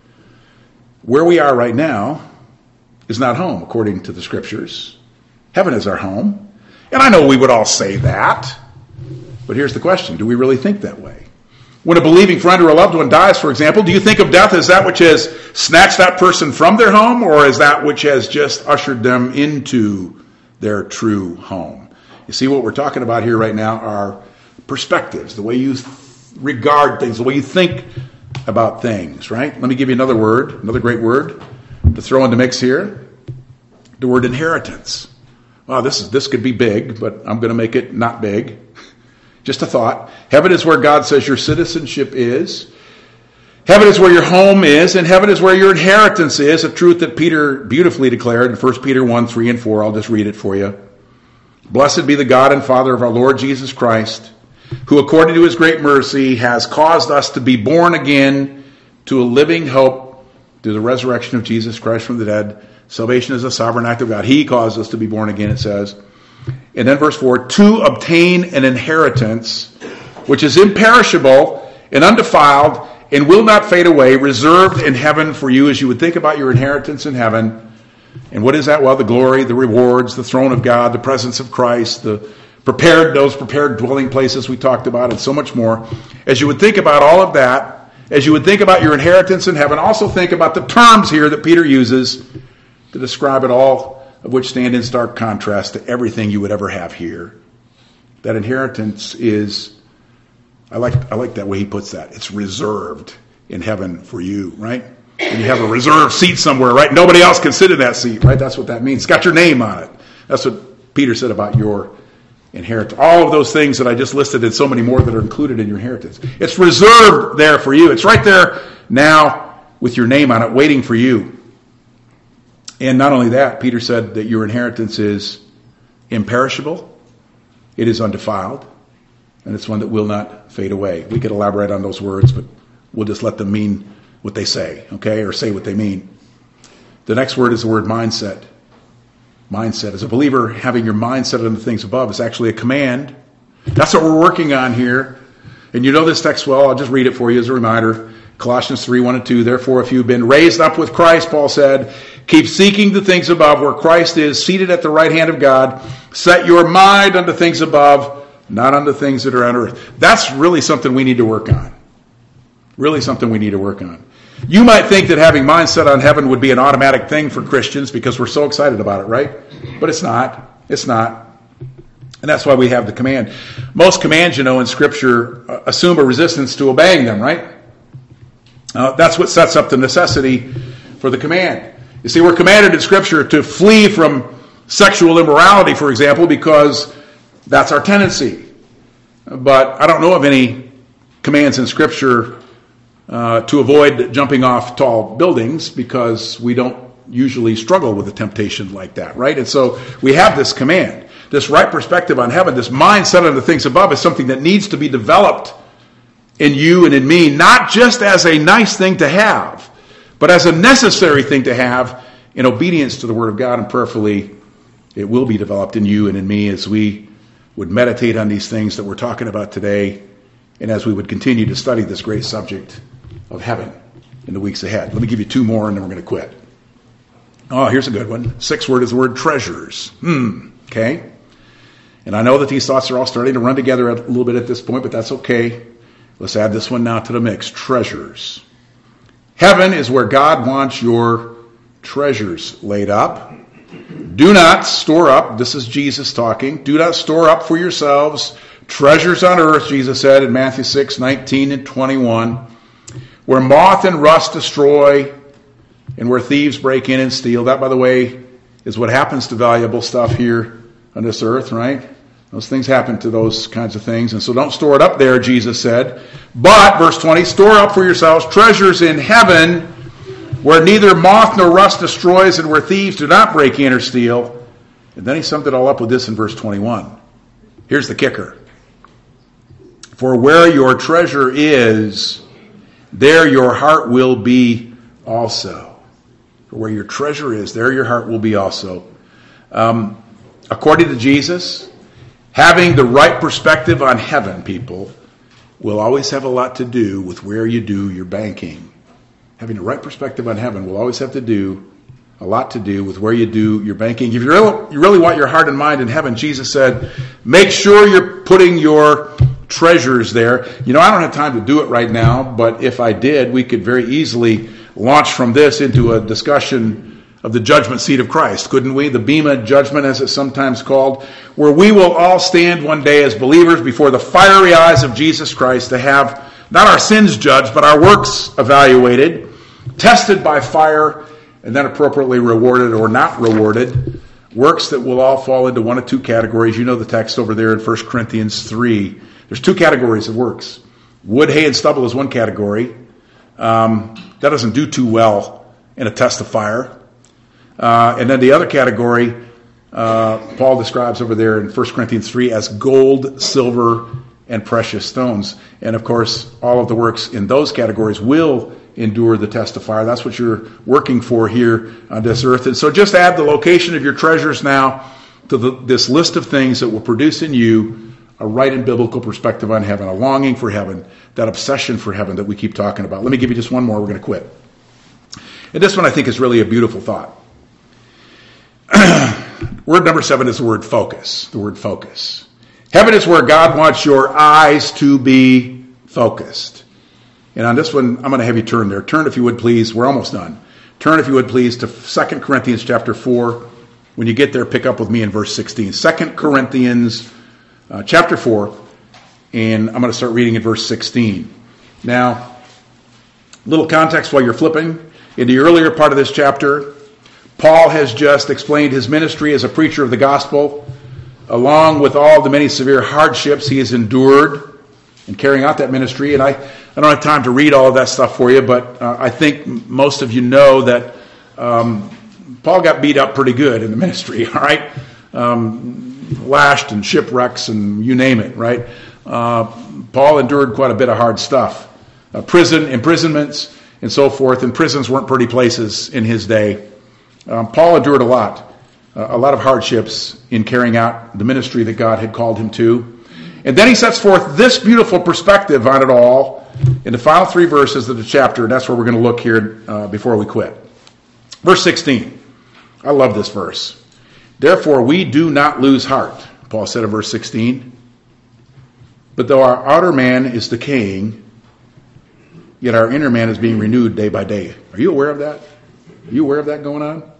Where we are right now is not home, according to the Scriptures. Heaven is our home. And I know we would all say that. But here's the question. Do we really think that way? When a believing friend or a loved one dies, for example, do you think of death as that which has snatched that person from their home, or as that which has just ushered them into their true home? You see, what we're talking about here right now are perspectives, the way you regard things, the way you think about things, right? Let me give you another word, another great word to throw in the mix here. The word inheritance. Wow, this is this could be big, but I'm going to make it not big. Just a thought. Heaven is where God says your citizenship is. Heaven is where your home is, and heaven is where your inheritance is, a truth that Peter beautifully declared in First Peter one, three, and four. I'll just read it for you. Blessed be the God and Father of our Lord Jesus Christ, who according to his great mercy has caused us to be born again to a living hope through the resurrection of Jesus Christ from the dead. Salvation is a sovereign act of God. He caused us to be born again, it says. And then verse four, to obtain an inheritance which is imperishable and undefiled and will not fade away, reserved in heaven for you. As you would think about your inheritance in heaven. And what is that? Well, the glory, the rewards, the throne of God, the presence of Christ, the prepared, those prepared dwelling places we talked about, and so much more. As you would think about all of that, as you would think about your inheritance in heaven, also think about the terms here that Peter uses to describe it all, of which stand in stark contrast to everything you would ever have here. That inheritance is, I like I like that way he puts that. It's reserved in heaven for you, right? And you have a reserved seat somewhere, right? Nobody else can sit in that seat, right? That's what that means. It's got your name on it. That's what Peter said about your inheritance. All of those things that I just listed and so many more that are included in your inheritance. It's reserved there for you. It's right there now with your name on it, waiting for you. And not only that, Peter said that your inheritance is imperishable, it is undefiled, and it's one that will not fade away. We could elaborate on those words, but we'll just let them mean what they say, okay, or say what they mean. The next word is the word mindset. Mindset. As a believer, having your mindset on the things above is actually a command. That's what we're working on here. And you know this text well. I'll just read it for you as a reminder. Colossians three, one and two. Therefore, if you've been raised up with Christ, Paul said, keep seeking the things above where Christ is seated at the right hand of God. Set your mind on the things above, not on the things that are on earth. That's really something we need to work on. Really something we need to work on. You might think that having mindset on heaven would be an automatic thing for Christians because we're so excited about it, right? But it's not. It's not. And that's why we have the command. Most commands, you know, in Scripture uh, assume a resistance to obeying them, right? Uh, that's what sets up the necessity for the command. You see, we're commanded in Scripture to flee from sexual immorality, for example, because that's our tendency. But I don't know of any commands in Scripture uh, to avoid jumping off tall buildings because we don't usually struggle with a temptation like that, right? And so we have this command. this right perspective on heaven, this mindset on the things above, is something that needs to be developed in you and in me, not just as a nice thing to have, but as a necessary thing to have in obedience to the Word of God. And prayerfully, it will be developed in you and in me as we would meditate on these things that we're talking about today, and as we would continue to study this great subject of heaven in the weeks ahead. Let me give you two more and then we're going to quit. Oh, here's a good one. Sixth word is the word treasures. Hmm, okay. And I know that these thoughts are all starting to run together a little bit at this point, but that's okay. Let's add this one now to the mix. Treasures. Heaven is where God wants your treasures laid up. Do not store up, this is Jesus talking, do not store up for yourselves treasures on earth, Jesus said in Matthew six, nineteen and twenty-one, where moth and rust destroy and where thieves break in and steal. That, by the way, is what happens to valuable stuff here on this earth, right? Those things happen to those kinds of things. And so don't store it up there, Jesus said. But, verse twenty, store up for yourselves treasures in heaven where neither moth nor rust destroys and where thieves do not break in or steal. And then he summed it all up with this in verse twenty-one. Here's the kicker. For where your treasure is, there your heart will be also. For where your treasure is, there your heart will be also. Um, according to Jesus, having the right perspective on heaven, people, will always have a lot to do with where you do your banking. Having the right perspective on heaven will always have to do, a lot to do with where you do your banking. If you really, you really want your heart and mind in heaven, Jesus said, make sure you're putting your treasures there. You know, I don't have time to do it right now, but if I did, we could very easily launch from this into a discussion of the judgment seat of Christ, couldn't we? The Bema judgment, as it's sometimes called, where we will all stand one day as believers before the fiery eyes of Jesus Christ to have not our sins judged, but our works evaluated, tested by fire, and then appropriately rewarded or not rewarded. Works that will all fall into one of two categories. You know the text over there in First Corinthians three. There's two categories of works. Wood, hay, and stubble is one category. Um, that doesn't do too well in a test of fire. Uh, and then the other category, uh, Paul describes over there in First Corinthians three as gold, silver, and precious stones. And of course, all of the works in those categories will endure the test of fire. That's what you're working for here on this earth. And so just add the location of your treasures now to the, this list of things that will produce in you a right and biblical perspective on heaven, a longing for heaven, that obsession for heaven that we keep talking about. Let me give you just one more. We're going to quit. And this one I think is really a beautiful thought. Word number seven is the word focus. The word focus. Heaven is where God wants your eyes to be focused. And on this one, I'm going to have you turn there. Turn, if you would, please. We're almost done. Turn, if you would, please, to Second Corinthians chapter four. When you get there, pick up with me in verse sixteen. Second Corinthians uh, chapter four, and I'm going to start reading in verse sixteen. Now, a little context while you're flipping. In the earlier part of this chapter, Paul has just explained his ministry as a preacher of the gospel, along with all the many severe hardships he has endured in carrying out that ministry. And I, I don't have time to read all of that stuff for you, but uh, I think most of you know that um, Paul got beat up pretty good in the ministry, all right? Um, lashed and shipwrecks and you name it, right? Uh, Paul endured quite a bit of hard stuff. Uh, prison, imprisonments, and so forth. And prisons weren't pretty places in his day. Um, Paul endured a lot, uh, a lot of hardships in carrying out the ministry that God had called him to. And then he sets forth this beautiful perspective on it all in the final three verses of the chapter, and that's where we're going to look here uh, before we quit. Verse sixteen. I love this verse. Therefore we do not lose heart, Paul said in verse sixteen. But though our outer man is decaying, yet our inner man is being renewed day by day. Are you aware of that? Are you aware of that going on?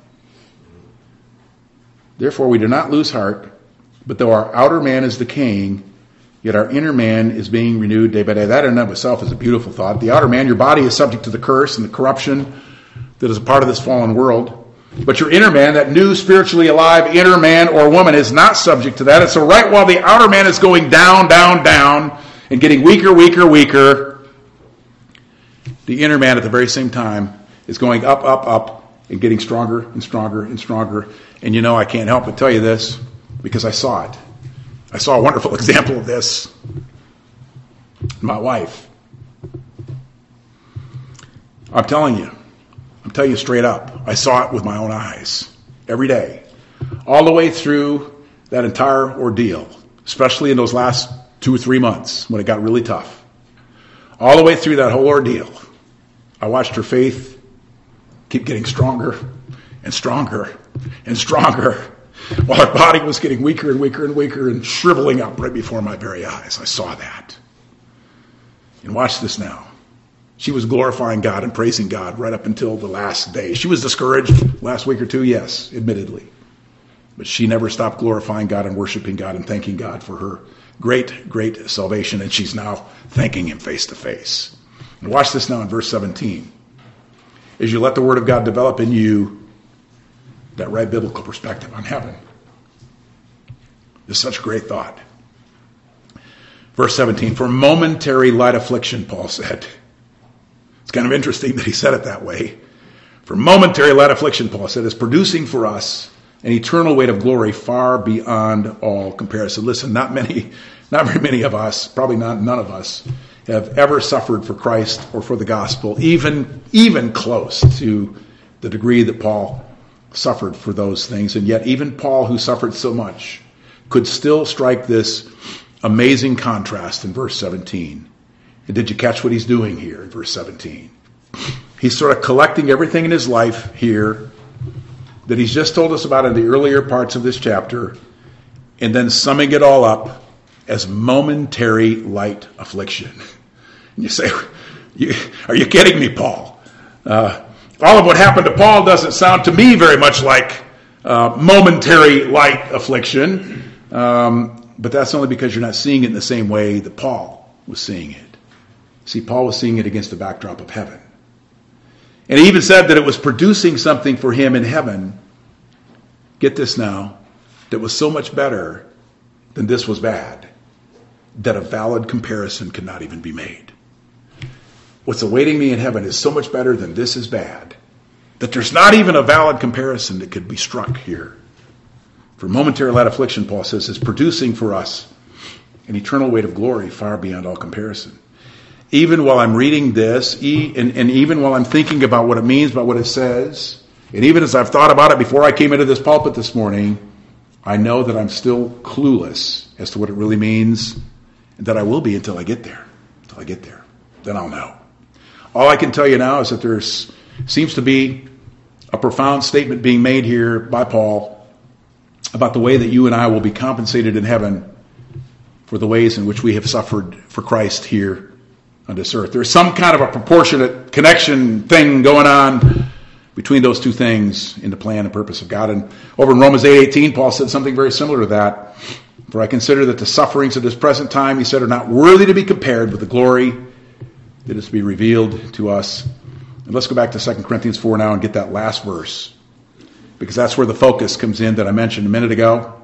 Therefore we do not lose heart, but though our outer man is decaying, yet our inner man is being renewed day by day. That in and of itself is a beautiful thought. The outer man, your body, is subject to the curse and the corruption that is a part of this fallen world. But your inner man, that new spiritually alive inner man or woman, is not subject to that. And so right while the outer man is going down, down, down, and getting weaker, weaker, weaker, the inner man at the very same time is going up, up, up, and getting stronger and stronger and stronger. And you know, I can't help but tell you this. because I saw it. I saw a wonderful example of this. My wife. I'm telling you. I'm telling you straight up. I saw it with my own eyes. Every day. All the way through that entire ordeal. Especially in those last two or three months when it got really tough. All the way through that whole ordeal. I watched her faith keep getting stronger and stronger and stronger. While her body was getting weaker and weaker and weaker and shriveling up right before my very eyes. I saw that. And watch this now. She was glorifying God and praising God right up until the last day. She was discouraged last week or two, yes, admittedly. But she never stopped glorifying God and worshiping God and thanking God for her great, great salvation. And she's now thanking him face to face. And watch this now in verse seventeen. As you let the word of God develop in you, that right biblical perspective on heaven. It's such a great thought. Verse seventeen, for momentary light affliction, Paul said. It's kind of interesting that he said it that way. For momentary light affliction, Paul said, is producing for us an eternal weight of glory far beyond all comparison. Listen, not many, not very many of us, probably not none of us, have ever suffered for Christ or for the gospel, even, even close to the degree that Paul suffered for those things. And yet even Paul, who suffered so much, could still strike this amazing contrast in verse seventeen. And did you catch what he's doing here in verse seventeen? He's sort of collecting everything in his life here that he's just told us about in the earlier parts of this chapter, and then summing it all up as momentary light affliction. And you say, are you kidding me, Paul? Uh, all of what happened to Paul doesn't sound to me very much like uh, momentary light affliction. Um, but that's only because you're not seeing it in the same way that Paul was seeing it. See, Paul was seeing it against the backdrop of heaven. And he even said that it was producing something for him in heaven, get this now, that was so much better than this was bad, that a valid comparison could not even be made. What's awaiting me in heaven is so much better than this is bad, that there's not even a valid comparison that could be struck here. For momentary light affliction, Paul says, is producing for us an eternal weight of glory far beyond all comparison. Even while I'm reading this, and, and even while I'm thinking about what it means, about what it says, and even as I've thought about it before I came into this pulpit this morning, I know that I'm still clueless as to what it really means, and that I will be until I get there. Until I get there. Then I'll know. All I can tell you now is that there seems to be a profound statement being made here by Paul about the way that you and I will be compensated in heaven for the ways in which we have suffered for Christ here on this earth. There's some kind of a proportionate connection thing going on between those two things in the plan and purpose of God. And over in Romans eight eighteen, Paul said something very similar to that. For I consider that the sufferings of this present time, he said, are not worthy to be compared with the glory that is to be revealed to us. And let's go back to Second Corinthians four now and get that last verse, because that's where the focus comes in that I mentioned a minute ago.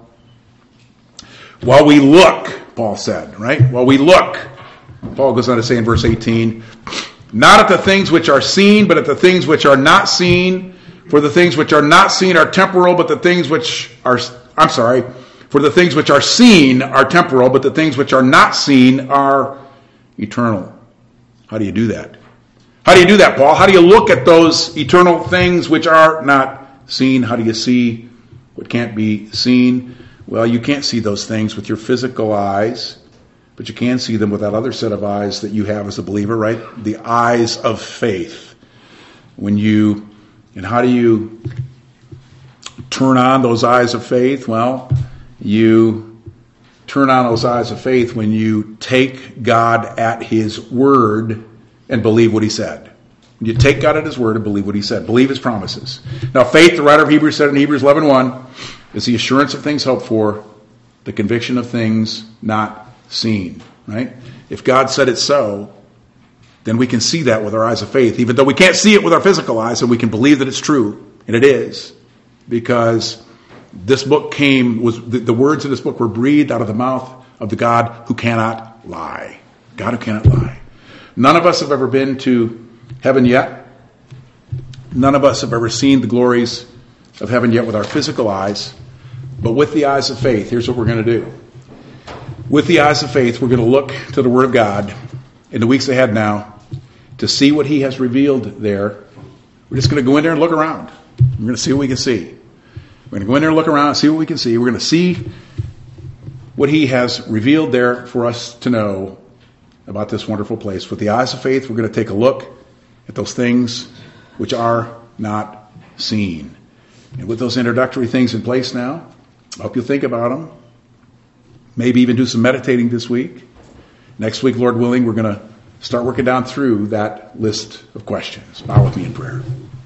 While we look, Paul said, right? While we look, Paul goes on to say in verse eighteen, not at the things which are seen, but at the things which are not seen. For the things which are not seen are temporal, but the things which are, I'm sorry, for the things which are seen are temporal, but the things which are not seen are eternal. How do you do that? How do you do that, Paul? How do you look at those eternal things which are not seen? How do you see what can't be seen? Well, you can't see those things with your physical eyes, but you can see them with that other set of eyes that you have as a believer, right? The eyes of faith. When you, and how do you turn on those eyes of faith? Well, you turn on those eyes of faith when you take God at His word and believe what He said. You take God at His word and believe what He said. Believe His promises. Now, faith, the writer of Hebrews said in Hebrews eleven one, is the assurance of things hoped for, the conviction of things not seen, right? If God said it so, then we can see that with our eyes of faith, even though we can't see it with our physical eyes, and we can believe that it's true, and it is, because this book came, was the, the words of this book were breathed out of the mouth of the God who cannot lie. God who cannot lie. None of us have ever been to heaven yet. None of us have ever seen the glories of heaven yet with our physical eyes. But with the eyes of faith, here's what we're going to do. With the eyes of faith, we're going to look to the Word of God in the weeks ahead now to see what He has revealed there. We're just going to go in there and look around. We're going to see what we can see. We're going to go in there and look around and see what we can see. We're going to see what He has revealed there for us to know about this wonderful place. With the eyes of faith, we're going to take a look at those things which are not seen. And with those introductory things in place now, I hope you'll think about them. Maybe even do some meditating this week. Next week, Lord willing, we're going to start working down through that list of questions. Bow with me in prayer.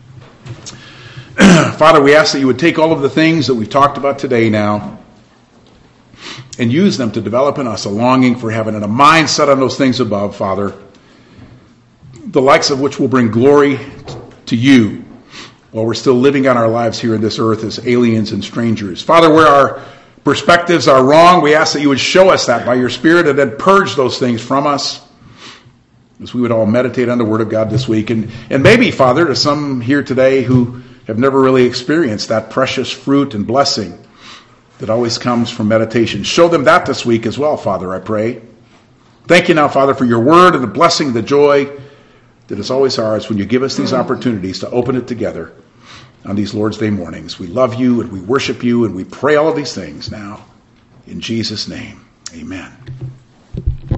Father, we ask that you would take all of the things that we've talked about today now and use them to develop in us a longing for heaven and a mind set on those things above, Father, the likes of which will bring glory to you while we're still living on our lives here in this earth as aliens and strangers. Father, where our perspectives are wrong, we ask that you would show us that by your Spirit and then purge those things from us as we would all meditate on the Word of God this week. And, and maybe, Father, to some here today who have never really experienced that precious fruit and blessing that always comes from meditation, show them that this week as well, Father, I pray. Thank you now, Father, for your Word and the blessing, the joy that is always ours when you give us these opportunities to open it together on these Lord's Day mornings. We love you and we worship you and we pray all of these things now in Jesus' name. Amen.